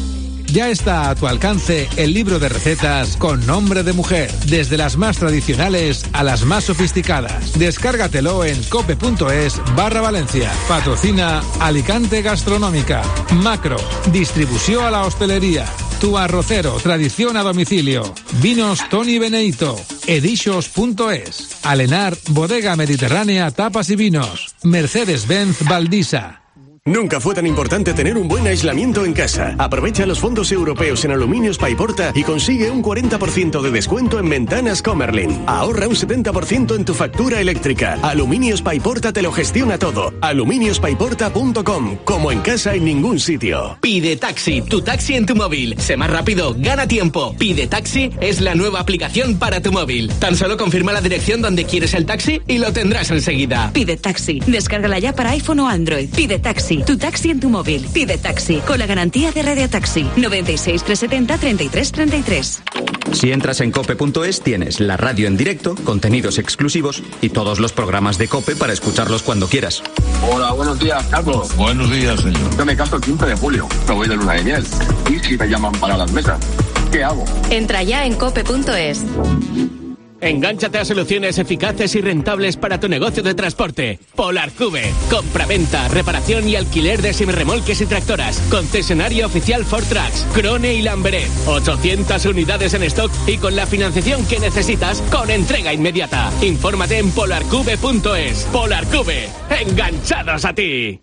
Ya está a tu alcance el libro de recetas con nombre de mujer, desde las más tradicionales a las más sofisticadas. Descárgatelo en cope.es barra Valencia. Patrocina Alicante Gastronómica. Macro, distribució a la hostelería. Tu Arrocero, tradición a domicilio. Vinos Toni Beneito. Edishos punto es. Alenar, bodega mediterránea, tapas y vinos. Mercedes-Benz Valdisa. Nunca fue tan importante tener un buen aislamiento en casa. Aprovecha los fondos europeos en Aluminios Paiporta y consigue un cuarenta por ciento de descuento en ventanas Comerlin. Ahorra un setenta por ciento en tu factura eléctrica. Aluminios Paiporta te lo gestiona todo. aluminios paiporta punto com. Como en casa en ningún sitio. Pide Taxi, tu taxi en tu móvil. Sé más rápido, gana tiempo. Pide Taxi es la nueva aplicación para tu móvil. Tan solo confirma la dirección donde quieres el taxi y lo tendrás enseguida. Pide Taxi. Descárgala ya para iPhone o Android. Pide Taxi. Tu taxi en tu móvil. Pide Taxi. Con la garantía de Radio Taxi. noventa y seis, trescientos setenta, treinta y tres treinta y tres. Si entras en cope punto es tienes la radio en directo, contenidos exclusivos y todos los programas de COPE para escucharlos cuando quieras. Hola, buenos días, Carlos. Buenos días, señor. Yo me caso el quince de julio. Me voy de luna de miel. ¿Y si me llaman para las mesas? ¿Qué hago? Entra ya en cope punto es. Engánchate a soluciones eficaces y rentables para tu negocio de transporte. Polarcube. Compra-venta, reparación y alquiler de semirremolques y tractoras. Concesionario oficial Ford Trucks, Krone y Lambereth. ochocientas unidades en stock y con la financiación que necesitas con entrega inmediata. Infórmate en polarcube punto es. Polarcube. Enganchados a ti.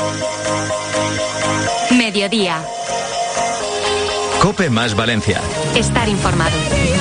Mediodía. COPE más Valencia. Estar informado.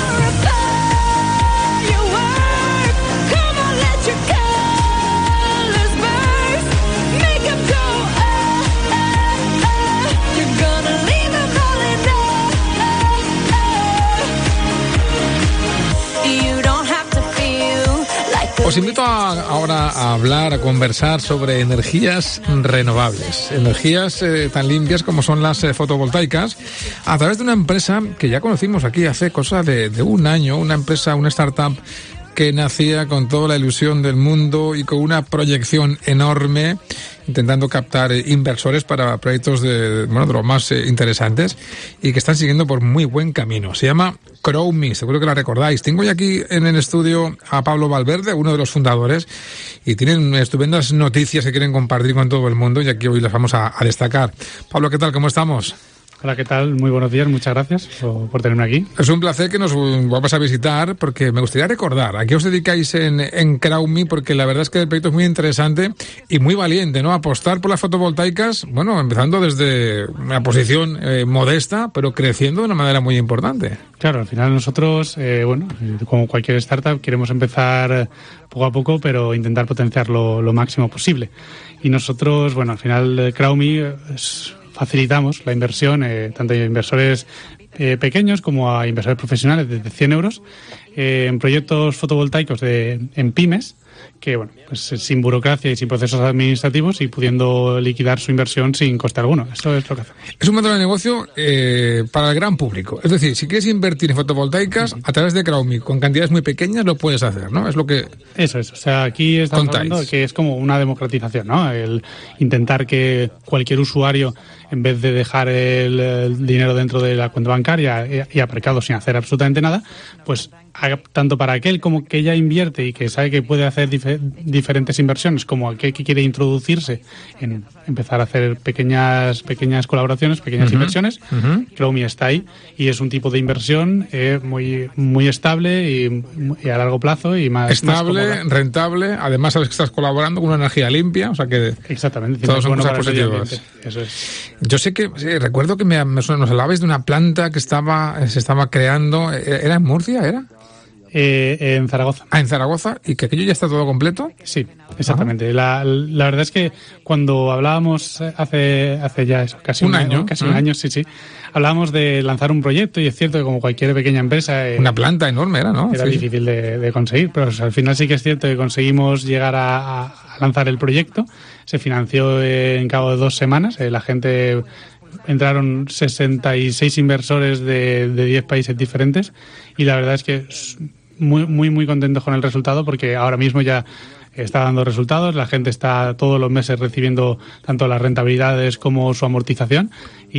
Os invito a, ahora a hablar, a conversar sobre energías renovables, energías eh, tan limpias como son las eh, fotovoltaicas, a través de una empresa que ya conocimos aquí hace cosa de, de un año, una empresa, una startup que nacía con toda la ilusión del mundo y con una proyección enorme, intentando captar eh, inversores para proyectos de, bueno, de los más eh, interesantes y que están siguiendo por muy buen camino. Se llama Crowme, seguro que la recordáis. Tengo ya aquí en el estudio a Pablo Valverde, uno de los fundadores, y tienen estupendas noticias que quieren compartir con todo el mundo y aquí hoy las vamos a, a destacar. Pablo, ¿qué tal? ¿Cómo estamos? Hola, ¿qué tal? Muy buenos días, muchas gracias por, por tenerme aquí. Es un placer que nos vamos a visitar porque me gustaría recordar, ¿a qué os dedicáis en, en Crowme? Porque la verdad es que el proyecto es muy interesante y muy valiente, ¿no? Apostar por las fotovoltaicas, bueno, empezando desde una posición eh, modesta, pero creciendo de una manera muy importante. Claro, al final nosotros, eh, bueno, como cualquier startup, queremos empezar poco a poco, pero intentar potenciarlo lo máximo posible. Y nosotros, bueno, al final Crowme es... facilitamos la inversión, eh, tanto inversores eh, pequeños como a inversores profesionales desde cien euros, eh, en proyectos fotovoltaicos de, en pymes, que bueno, pues sin burocracia y sin procesos administrativos y pudiendo liquidar su inversión sin coste alguno. Eso es lo que hacemos. Es un modelo de negocio eh, para el gran público. Es decir, si quieres invertir en fotovoltaicas, uh-huh. a través de Crowdme, con cantidades muy pequeñas, lo puedes hacer, ¿no? Es lo que... Eso es. O sea, aquí estamos Contáis. hablando que es como una democratización, ¿no? El intentar que cualquier usuario, en vez de dejar el, el dinero dentro de la cuenta bancaria y, y aparcado sin hacer absolutamente nada, pues haga, tanto para aquel como que ya invierte y que sabe que puede hacer dif- diferentes inversiones, como aquel que quiere introducirse en empezar a hacer pequeñas pequeñas colaboraciones, pequeñas uh-huh. inversiones, uh-huh. Crowdme está ahí y es un tipo de inversión eh, muy muy estable y, y a largo plazo y más estable, más rentable, además sabes que estás colaborando con una energía limpia, o sea que exactamente, todas son bueno cosas positivas. Eso es. Yo sé que sí, recuerdo que me, me nos hablabais de una planta que estaba se estaba creando, ¿era en Murcia, era? Eh, en Zaragoza. Ah, en Zaragoza, y que aquello ya está todo completo. Sí, exactamente. La, la verdad es que cuando hablábamos hace hace ya eso, casi un, un año, año, casi ¿eh? un año, sí, sí, hablábamos de lanzar un proyecto y es cierto que como cualquier pequeña empresa, eh, una planta enorme era, ¿no? Era sí. difícil de, de conseguir, pero o sea, al final sí que es cierto que conseguimos llegar a, a lanzar el proyecto. Se financió eh, en cabo de dos semanas. Eh, la gente entraron sesenta y seis inversores de, de diez países diferentes y la verdad es que muy muy muy contentos con el resultado porque ahora mismo ya está dando resultados, la gente está todos los meses recibiendo tanto las rentabilidades como su amortización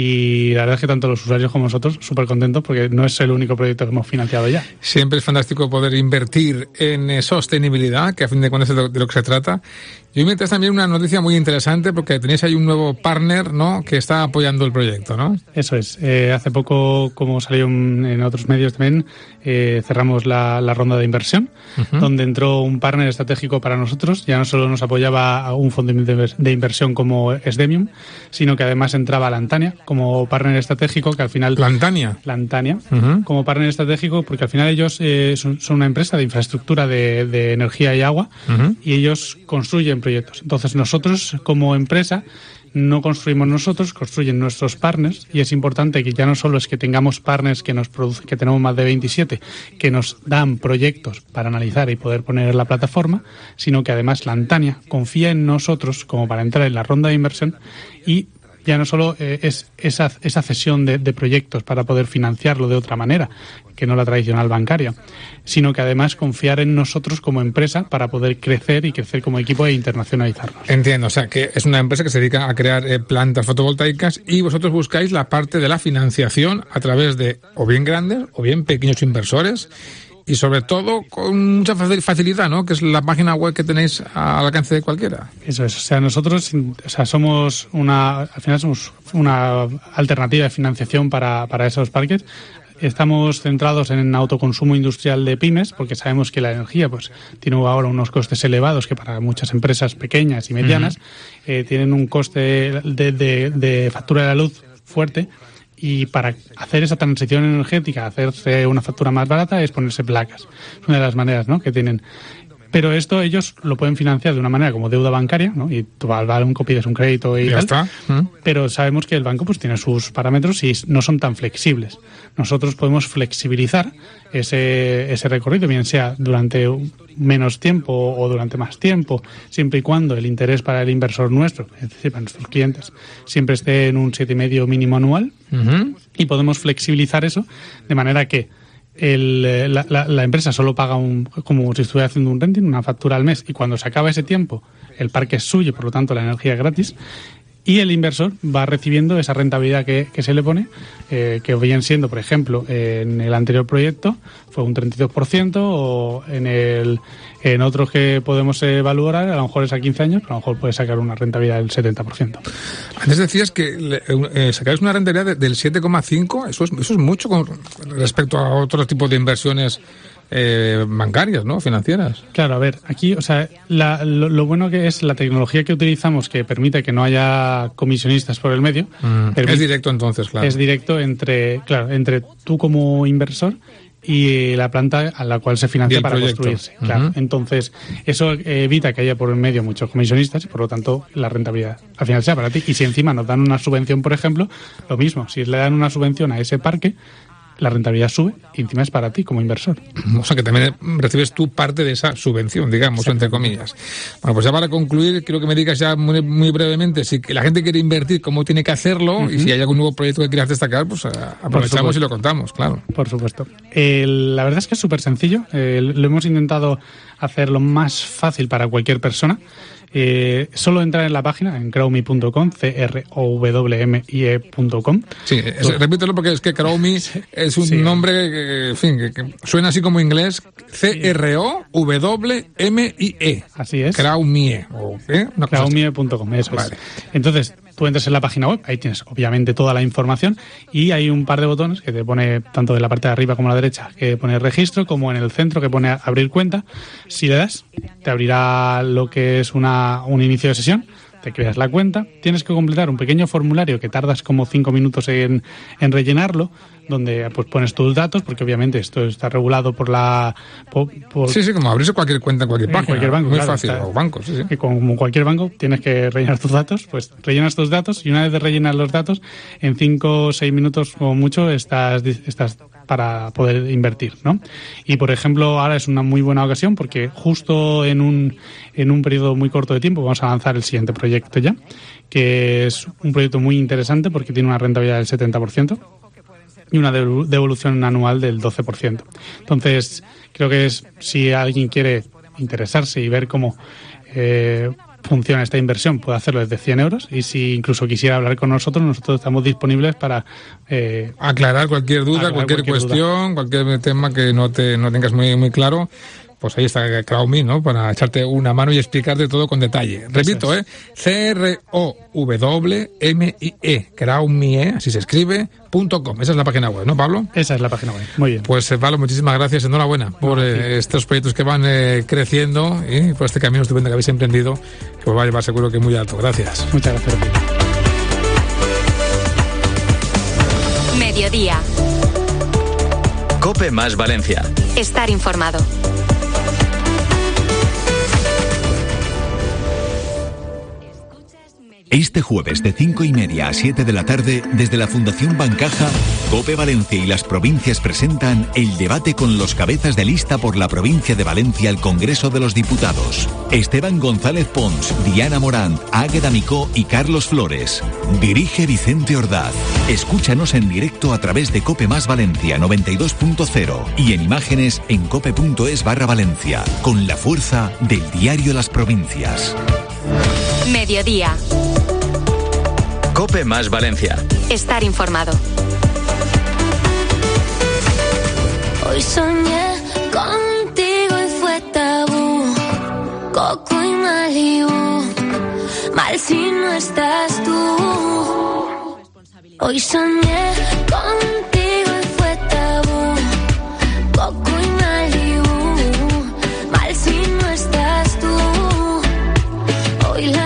y la verdad es que tanto los usuarios como nosotros súper contentos porque no es el único proyecto que hemos financiado ya. Siempre es fantástico poder invertir en sostenibilidad, que a fin de cuentas es de lo que se trata. Y hoy me traes también una noticia muy interesante porque tenéis ahí un nuevo partner, ¿no?, que está apoyando el proyecto, ¿no? Eso es. Eh, hace poco, como salió en otros medios también, eh, cerramos la, la ronda de inversión, uh-huh. donde entró un partner estratégico para nosotros. Ya no solo nos apoyaba a un fondo de inversión como Sdemium, sino que además entraba Lantania como partner estratégico, que al final... ¿Lantania? Lantania, uh-huh. como partner estratégico, porque al final ellos eh, son, son una empresa de infraestructura de, de energía y agua, uh-huh. y ellos construyen proyectos. Entonces nosotros como empresa no construimos nosotros, construyen nuestros partners y es importante que ya no solo es que tengamos partners que nos producen, que tenemos más de veintisiete, que nos dan proyectos para analizar y poder poner en la plataforma, sino que además Lantania confía en nosotros como para entrar en la ronda de inversión y ya no solo eh, es esa, esa cesión de, de proyectos para poder financiarlo de otra manera, que no la tradicional bancaria, sino que además confiar en nosotros como empresa para poder crecer y crecer como equipo e internacionalizarnos. Entiendo, o sea, que es una empresa que se dedica a crear eh, plantas fotovoltaicas y vosotros buscáis la parte de la financiación a través de o bien grandes o bien pequeños inversores y sobre todo con mucha facilidad, ¿no?, que es la página web que tenéis al alcance de cualquiera. Eso es, o sea, nosotros o sea, somos una, al final somos una alternativa de financiación para, para esos parques. Estamos centrados en autoconsumo industrial de pymes porque sabemos que la energía pues tiene ahora unos costes elevados que para muchas empresas pequeñas y medianas uh-huh. eh, tienen un coste de, de, de factura de la luz fuerte. Y para hacer esa transición energética, hacerse una factura más barata, es ponerse placas. Es una de las maneras, ¿no?, que tienen. Pero esto ellos lo pueden financiar de una manera como deuda bancaria, ¿no? Y tú al banco pides un crédito y ya tal. Está. ¿Mm? Pero sabemos que el banco pues tiene sus parámetros y no son tan flexibles. Nosotros podemos flexibilizar ese, ese recorrido, bien sea durante menos tiempo o durante más tiempo, siempre y cuando el interés para el inversor nuestro, es decir, para nuestros clientes, siempre esté en un siete coma cinco mínimo anual. Uh-huh. Y podemos flexibilizar eso de manera que El, la, la, la empresa solo paga un, como si estuviera haciendo un renting, una factura al mes, y cuando se acaba ese tiempo el parque es suyo, por lo tanto la energía es gratis y el inversor va recibiendo esa rentabilidad que, que se le pone, eh, que vienen siendo, por ejemplo, eh, en el anterior proyecto fue un treinta y dos por ciento o en el en otros que podemos evaluar a lo mejor es a quince años, pero a lo mejor puede sacar una rentabilidad del setenta por ciento. Antes decías que eh, sacáis una rentabilidad de, del siete coma cinco, eso es, eso es mucho con respecto a otros tipos de inversiones Eh, bancarias, ¿no?, financieras. Claro, a ver, aquí, o sea, la, lo, lo bueno que es la tecnología que utilizamos que permite que no haya comisionistas por el medio. Mm, permite, es directo entonces, claro. Es directo entre, claro, entre tú como inversor y la planta a la cual se financia para proyecto. construirse. Claro. Uh-huh. Entonces, eso evita que haya por el medio muchos comisionistas y, por lo tanto, la rentabilidad al final sea para ti. Y si encima nos dan una subvención, por ejemplo, lo mismo. Si le dan una subvención a ese parque, la rentabilidad sube y encima es para ti como inversor. O sea que también recibes tú parte de esa subvención, digamos, entre comillas. Bueno, pues ya para concluir, quiero que me digas ya muy, muy brevemente, si la gente quiere invertir, cómo tiene que hacerlo, uh-huh. y si hay algún nuevo proyecto que quieras destacar, pues aprovechamos y lo contamos, claro. Por supuesto. Eh, la verdad es que es súper sencillo. Eh, lo hemos intentado hacer lo más fácil para cualquier persona. Eh, solo entrar en la página, en crowme punto com, c r o w m i e punto com. Sí, es, repítelo porque es que Crowme es un sí. nombre que, en fin, que, que suena así como inglés, C R O W M I E. Así es. Crowme. ¿Eh? crowme punto com, eso vale. es. Entonces, tú entras en la página web, ahí tienes obviamente toda la información y hay un par de botones que te pone tanto de la parte de arriba como a la derecha, que pone registro, como en el centro que pone abrir cuenta. Si le das, te abrirá lo que es una un inicio de sesión, te creas la cuenta, tienes que completar un pequeño formulario que tardas como cinco minutos en, en rellenarlo, donde pues pones tus datos, porque obviamente esto está regulado por la... Por, por sí, sí, como abrirse cualquier cuenta en cualquier página. Cualquier banco, muy claro, fácil, está, o banco, sí, sí. Que como cualquier banco tienes que rellenar tus datos, pues rellenas tus datos y una vez de rellenar los datos, en cinco o seis minutos como mucho estás... estás para poder invertir, ¿no? Y, por ejemplo, ahora es una muy buena ocasión porque justo en un, en un periodo muy corto de tiempo vamos a lanzar el siguiente proyecto ya, que es un proyecto muy interesante porque tiene una rentabilidad del setenta por ciento y una devolución anual del doce por ciento. Entonces, creo que es si alguien quiere interesarse y ver cómo eh, funciona esta inversión, puede hacerlo desde cien euros, y si incluso quisiera hablar con nosotros, nosotros estamos disponibles para eh, aclarar cualquier duda, aclarar cualquier, cualquier cuestión, duda. cualquier tema que no te no tengas muy muy claro. Pues ahí está Crowme, ¿no? Para echarte una mano y explicarte todo con detalle. Repito, ¿eh? C R O W M I E, Crowme, así se escribe, punto com. Esa es la página web, ¿no, Pablo? Esa es la página web. Muy bien. Pues, Pablo, muchísimas gracias. Enhorabuena por no, eh, estos proyectos que van eh, creciendo y por este camino estupendo que habéis emprendido, que os va a llevar seguro que muy alto. Gracias. Muchas gracias. Mediodía. COPE más Valencia. Estar informado. Este jueves de cinco y media a siete de la tarde, desde la Fundación Bancaja, COPE Valencia y las provincias presentan el debate con los cabezas de lista por la provincia de Valencia al Congreso de los Diputados. Esteban González Pons, Diana Morant, Águeda Micó y Carlos Flores. Dirige Vicente Ordaz. Escúchanos en directo a través de COPE más Valencia noventa y dos punto cero y en imágenes en cope.es barra Valencia, con la fuerza del diario Las Provincias. Mediodía. COPE más Valencia. Estar informado. Hoy soñé contigo y fue tabú. Coco y Malibu. Mal si no estás tú. Hoy soñé contigo y fue tabú. Coco y Malibu. Mal si no estás tú. Hoy la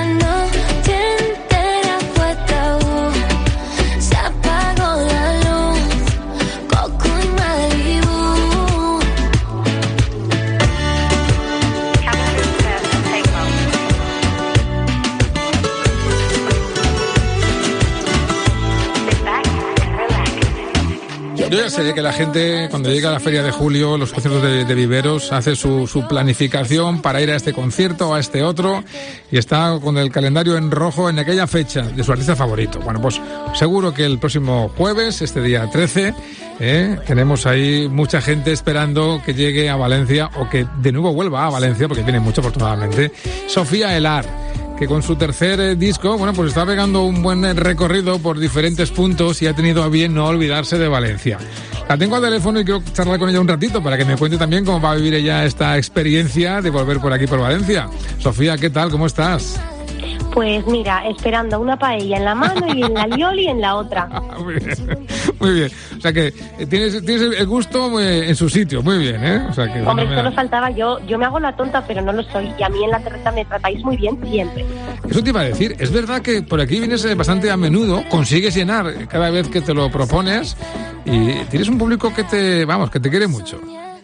Yo ya sé que la gente, cuando llega a la feria de julio, los conciertos de, de Viveros, hace su, su planificación para ir a este concierto, a este otro, y está con el calendario en rojo en aquella fecha de su artista favorito. Bueno, pues seguro que el próximo jueves, este día trece, eh, tenemos ahí mucha gente esperando que llegue a Valencia, o que de nuevo vuelva a Valencia, porque viene mucho afortunadamente, Sofía Elar, que con su tercer eh, disco, bueno, pues está pegando un buen eh, recorrido por diferentes puntos y ha tenido a bien no olvidarse de Valencia. La tengo al teléfono y quiero charlar con ella un ratito para que me cuente también cómo va a vivir ella esta experiencia de volver por aquí por Valencia. Sofía, ¿qué tal? ¿Cómo estás? Pues mira, esperando una paella en la mano y en la lioli en la otra. Muy bien, muy bien. O sea que tienes, tienes el gusto en su sitio, muy bien, ¿eh? O sea que, Hombre, bueno, solo faltaba, yo yo me hago la tonta, pero no lo soy. Y a mí en la terreta me tratáis muy bien siempre. Eso te iba a decir. Es verdad que por aquí vienes bastante a menudo, consigues llenar cada vez que te lo propones y tienes un público que te, vamos, que te quiere mucho.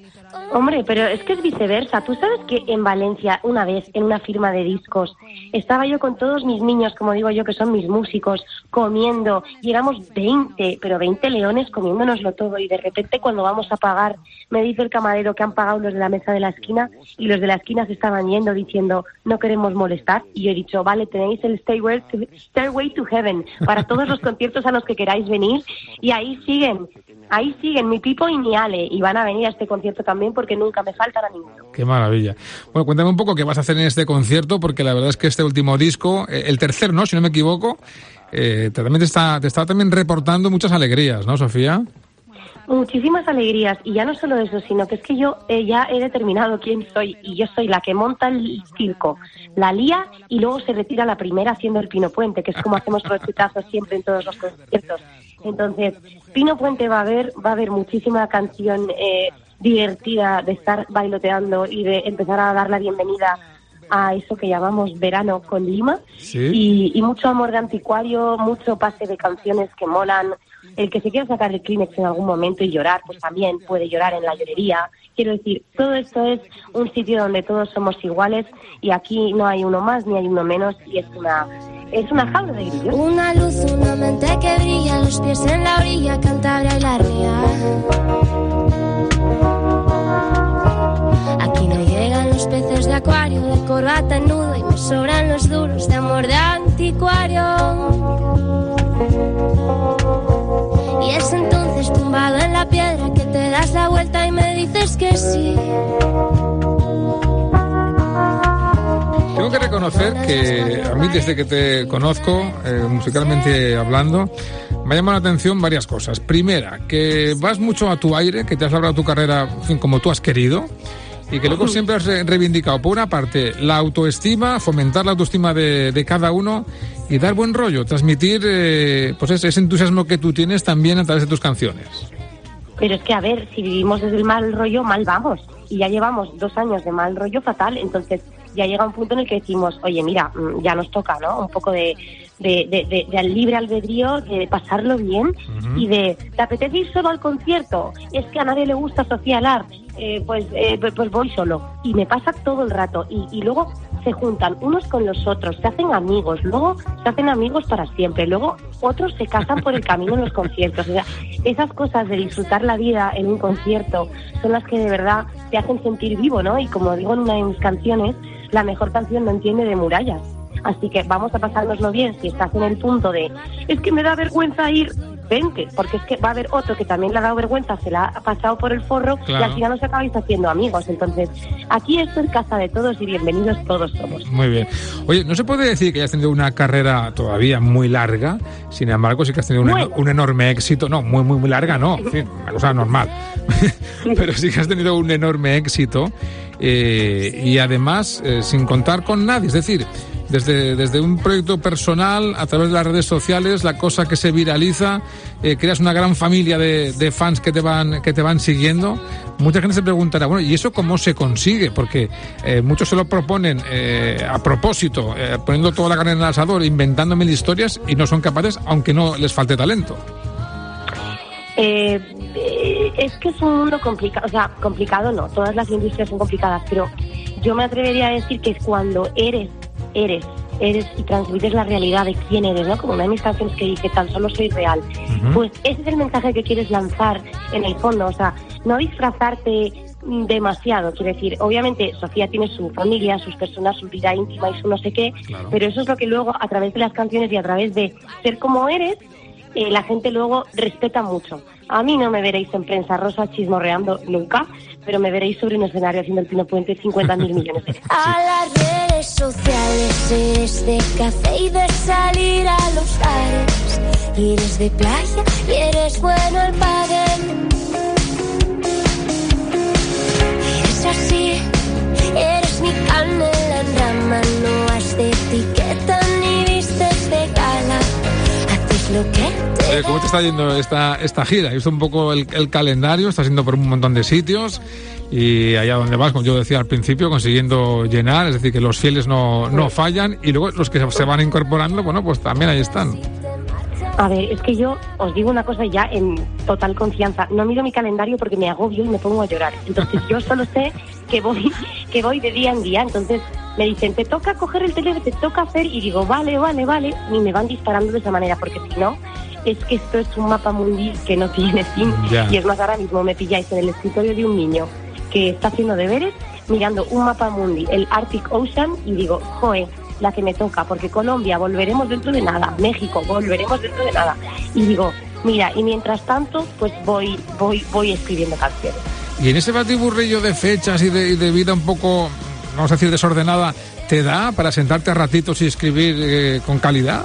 Hombre, pero es que es viceversa. Tú sabes que en Valencia, una vez, en una firma de discos, estaba yo con todos mis niños, como digo yo, que son mis músicos, comiendo, y éramos veinte, pero veinte leones comiéndonoslo todo, y de repente cuando vamos a pagar, me dice el camarero que han pagado los de la mesa de la esquina, y los de la esquina se estaban yendo diciendo, no queremos molestar, y yo he dicho, vale, tenéis el Stairway to, Stairway to Heaven, para todos los conciertos a los que queráis venir, y ahí siguen. Ahí siguen mi Pipo y mi Ale, y van a venir a este concierto también porque nunca me faltan a ninguno. Qué maravilla. Bueno, cuéntame un poco qué vas a hacer en este concierto, porque la verdad es que este último disco, eh, el tercero, ¿no? Si no me equivoco, eh, te, también te, está, te está también reportando muchas alegrías, ¿no, Sofía? Muchísimas alegrías, y ya no solo eso, sino que es que yo eh, ya he determinado quién soy, y yo soy la que monta el circo, la lía, y luego se retira la primera haciendo el Pino Puente, que es como hacemos rochetazos siempre en todos los conciertos. Entonces, Pino Puente va a haber, va a haber muchísima canción eh, divertida de estar bailoteando y de empezar a dar la bienvenida a eso que llamamos verano con Lima. ¿Sí? y, y mucho amor de anticuario, mucho pase de canciones que molan. El que se quiera sacar el Kleenex en algún momento y llorar, pues también puede llorar en la llorería. Quiero decir, todo esto es un sitio donde todos somos iguales, y aquí no hay uno más ni hay uno menos, y es una es una jaula de grillos. Una luz, una mente que brilla, los pies en la orilla, Cantabria y la ría. Aquí no llegan los peces de acuario, de corbata en nudo, y me sobran los duros de amor de anticuario. Y es entonces tumbado en la piedra que te das la vuelta y me dices que sí. Tengo que reconocer que a mí, desde que te conozco, eh, musicalmente hablando, me ha llamado la atención varias cosas. Primera, que vas mucho a tu aire, que te has labrado tu carrera, en fin, como tú has querido, y que luego siempre has reivindicado, por una parte, la autoestima, fomentar la autoestima de, de cada uno y dar buen rollo, transmitir eh, pues ese, ese entusiasmo que tú tienes también a través de tus canciones. Pero es que, a ver, si vivimos desde el mal rollo, mal vamos. Y ya llevamos dos años de mal rollo fatal, entonces ya llega un punto en el que decimos, oye, mira, ya nos toca, ¿no? Un poco de, de, de, de, de libre albedrío, de pasarlo bien, uh-huh. y de, ¿te apetece ir solo al concierto? Es que a nadie le gusta Sofía Alar, eh, pues, eh, pues voy solo. Y me pasa todo el rato, y, y luego se juntan unos con los otros, se hacen amigos, luego se hacen amigos para siempre, luego otros se casan por el camino en los conciertos. O sea, esas cosas de disfrutar la vida en un concierto son las que de verdad te hacen sentir vivo, ¿no? Y como digo en una de mis canciones, la mejor canción no entiende de murallas. Así que vamos a pasárnoslo bien. Si estás en el punto de, es que me da vergüenza ir, vente, porque es que va a haber otro que también le ha dado vergüenza, se la ha pasado por el forro, claro. Y al final nos acabáis haciendo amigos. Entonces, aquí esto es casa de todos y bienvenidos todos somos. Muy bien. Oye, no se puede decir que hayas tenido una carrera todavía muy larga, sin embargo sí que has tenido una, bueno. un enorme éxito, no, muy, muy, muy larga, no, en fin, una cosa normal, pero sí que has tenido un enorme éxito, eh, y además eh, sin contar con nadie, es decir, Desde, desde un proyecto personal, a través de las redes sociales, la cosa que se viraliza, eh, creas una gran familia de, de fans que te van que te van siguiendo. Mucha gente se preguntará, bueno, ¿y eso cómo se consigue? Porque eh, muchos se lo proponen eh, a propósito, eh, poniendo toda la carne en el asador, inventando mil historias, y no son capaces, aunque no les falte talento. Eh, eh, es que es un mundo complicado, o sea, complicado no, todas las industrias son complicadas, pero yo me atrevería a decir que cuando eres eres, eres y transmites la realidad de quién eres, ¿no? Como una de mis canciones que dice, tan solo soy real. Uh-huh. Pues ese es el mensaje que quieres lanzar en el fondo, o sea, no disfrazarte demasiado, quiero decir, obviamente Sofía tiene su familia, sus personas, su vida íntima y su no sé qué, claro. Pero eso es lo que luego a través de las canciones y a través de ser como eres, eh, la gente luego respeta mucho. A mí no me veréis en prensa rosa chismorreando nunca, pero me veréis sobre un escenario haciendo el Pino Puente cincuenta mil millones de veces. A las redes sociales eres de café y de salir a los bares, y eres de playa y eres bueno al pádel. Eres así, eres mi canela en rama, no has de etiqueta ni vistes de gala. Lo que te eh, ¿Cómo te está yendo esta, esta gira? He visto un poco el, el calendario, estás yendo por un montón de sitios y allá donde vas, como yo decía al principio, consiguiendo llenar, es decir, que los fieles no, no fallan, y luego los que se van incorporando, bueno, pues también ahí están. A ver, es que yo os digo una cosa ya en total confianza. No miro mi calendario porque me agobio y me pongo a llorar. Entonces yo solo sé que voy que voy de día en día. Entonces me dicen, te toca coger el teléfono, te toca hacer... Y digo, vale, vale, vale. Y me van disparando de esa manera porque si no... Es que esto es un mapa mundi que no tiene fin. Ya. Y es más, ahora mismo me pilláis en el escritorio de un niño que está haciendo deberes, mirando un mapa mundi, el Arctic Ocean, y digo, joe, la que me toca, porque Colombia volveremos dentro de nada, México volveremos dentro de nada. Y digo, mira, y mientras tanto, pues voy voy voy escribiendo canciones. Y en ese batiburrillo de fechas y de, y de vida un poco, vamos a decir, desordenada, ¿te da para sentarte a ratitos y escribir eh, con calidad?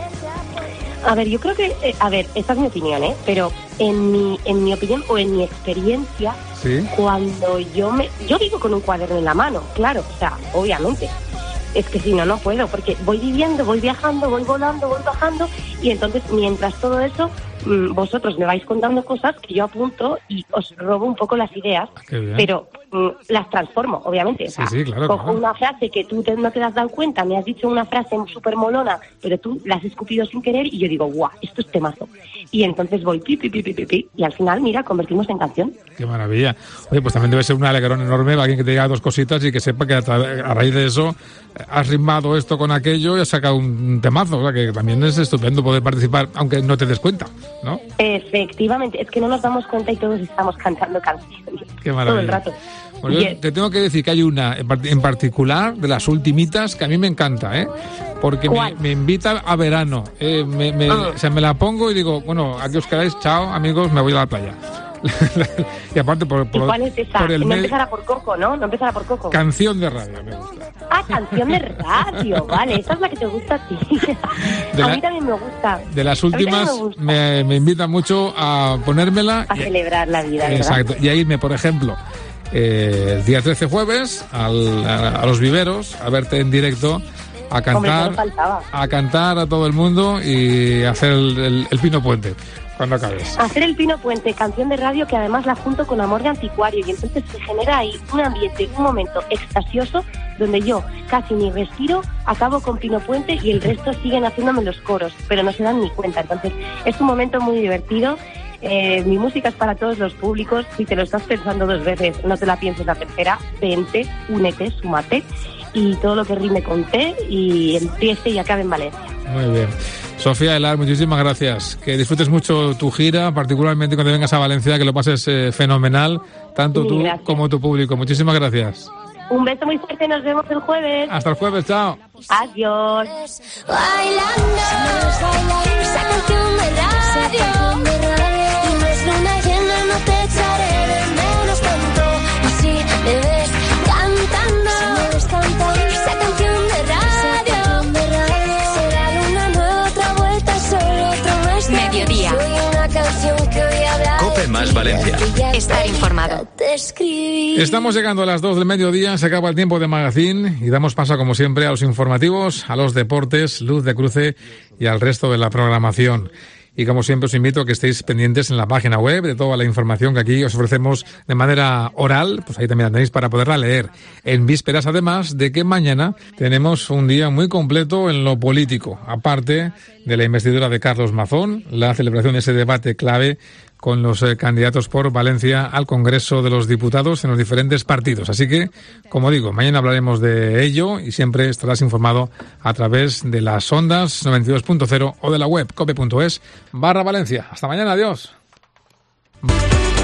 A ver, yo creo que, eh, a ver, esta es mi opinión, ¿eh? Pero en mi, en mi opinión o en mi experiencia, ¿sí? Cuando yo me, yo vivo con un cuaderno en la mano, claro, o sea, obviamente. Es que si no, no puedo, porque voy viviendo, voy viajando, voy volando, voy bajando, y entonces mientras todo eso, mmm, vosotros me vais contando cosas que yo apunto y os robo un poco las ideas, pero mmm, las transformo, obviamente. O sea, sí, sí, claro, cojo claro. una frase que tú te, no te has dado cuenta, me has dicho una frase súper molona, pero tú la has escupido sin querer y yo digo, guau, esto es temazo. Y entonces voy pi, pi, pi, pi, pi, pi, y al final, mira, convertimos en canción. Qué maravilla. Oye, pues también debe ser un alegrón enorme alguien que te diga dos cositas y que sepa que a, tra- a raíz de eso has rimado esto con aquello y has sacado un temazo. O sea, que también es estupendo poder participar, aunque no te des cuenta, ¿no? Efectivamente, es que no nos damos cuenta y todos estamos cantando canciones. Qué maravilla. Todo el rato. Bueno, yo te tengo que decir que hay una en part- en particular de las ultimitas que a mí me encanta, ¿eh? Porque me, me invita a verano. Eh, me, me, Ah. O sea, me la pongo y digo, bueno, aquí os quedáis, chao, amigos, me voy a la playa. Y aparte por, ¿Y por, cuál es esa? por el No me- empezará por Coco, ¿no? No empezará por Coco. canción de radio, me gusta. Ah, canción de radio, vale, esa es la que te gusta a ti. De a la- mí también me gusta. De las A mí también últimas me gusta. me, me invitan mucho a ponérmela. A y- celebrar la vida, ¿verdad? Exacto, y a irme, por ejemplo, eh, el día trece jueves al- a, a los viveros, a verte en directo, a Hombre, cantar, solo faltaba. a cantar a todo el mundo y hacer el, el- el Pino Puente cuando acabes. Hacer el Pino Puente, canción de radio que además la junto con Amor de Anticuario y entonces se genera ahí un ambiente, un momento extasioso donde yo casi ni respiro, acabo con Pino Puente y el resto siguen haciéndome los coros, pero no se dan ni cuenta. Entonces es un momento muy divertido. Eh, mi música es para todos los públicos. Si te lo estás pensando dos veces, no te la pienses la tercera. Vente, únete, súmate y todo lo que rime con T y empiece y acabe en Valencia. Muy bien. Sofía Elar, muchísimas gracias. Que disfrutes mucho tu gira, particularmente cuando vengas a Valencia, que lo pases eh, fenomenal, tanto Mil tú gracias. como tu público. Muchísimas gracias. Un beso muy fuerte, nos vemos el jueves. Hasta el jueves, chao. Adiós. Bailando, esa canción de radio, y no es luna llena, no te echaré de menos tanto. Y si me ves cantando, esa canción de radio, será luna nueva, otra vuelta, solo otro mes. Mediodía. Soy una canción que hoy habla. Cope más Valencia. Estar informado. Te escribí. Estamos llegando a las dos del mediodía, se acaba el tiempo de magazine y damos paso, como siempre, a los informativos, a los deportes, Luz de Cruce y al resto de la programación. Y como siempre os invito a que estéis pendientes en la página web de toda la información que aquí os ofrecemos de manera oral, pues ahí también la tenéis para poderla leer. En vísperas, además, de que mañana tenemos un día muy completo en lo político, aparte de la investidura de Carlos Mazón, la celebración de ese debate clave con los eh, candidatos por Valencia al Congreso de los Diputados en los diferentes partidos. Así que, como digo, mañana hablaremos de ello y siempre estarás informado a través de las ondas noventa y dos punto cero o de la web cope punto es barra Valencia. Hasta mañana, adiós.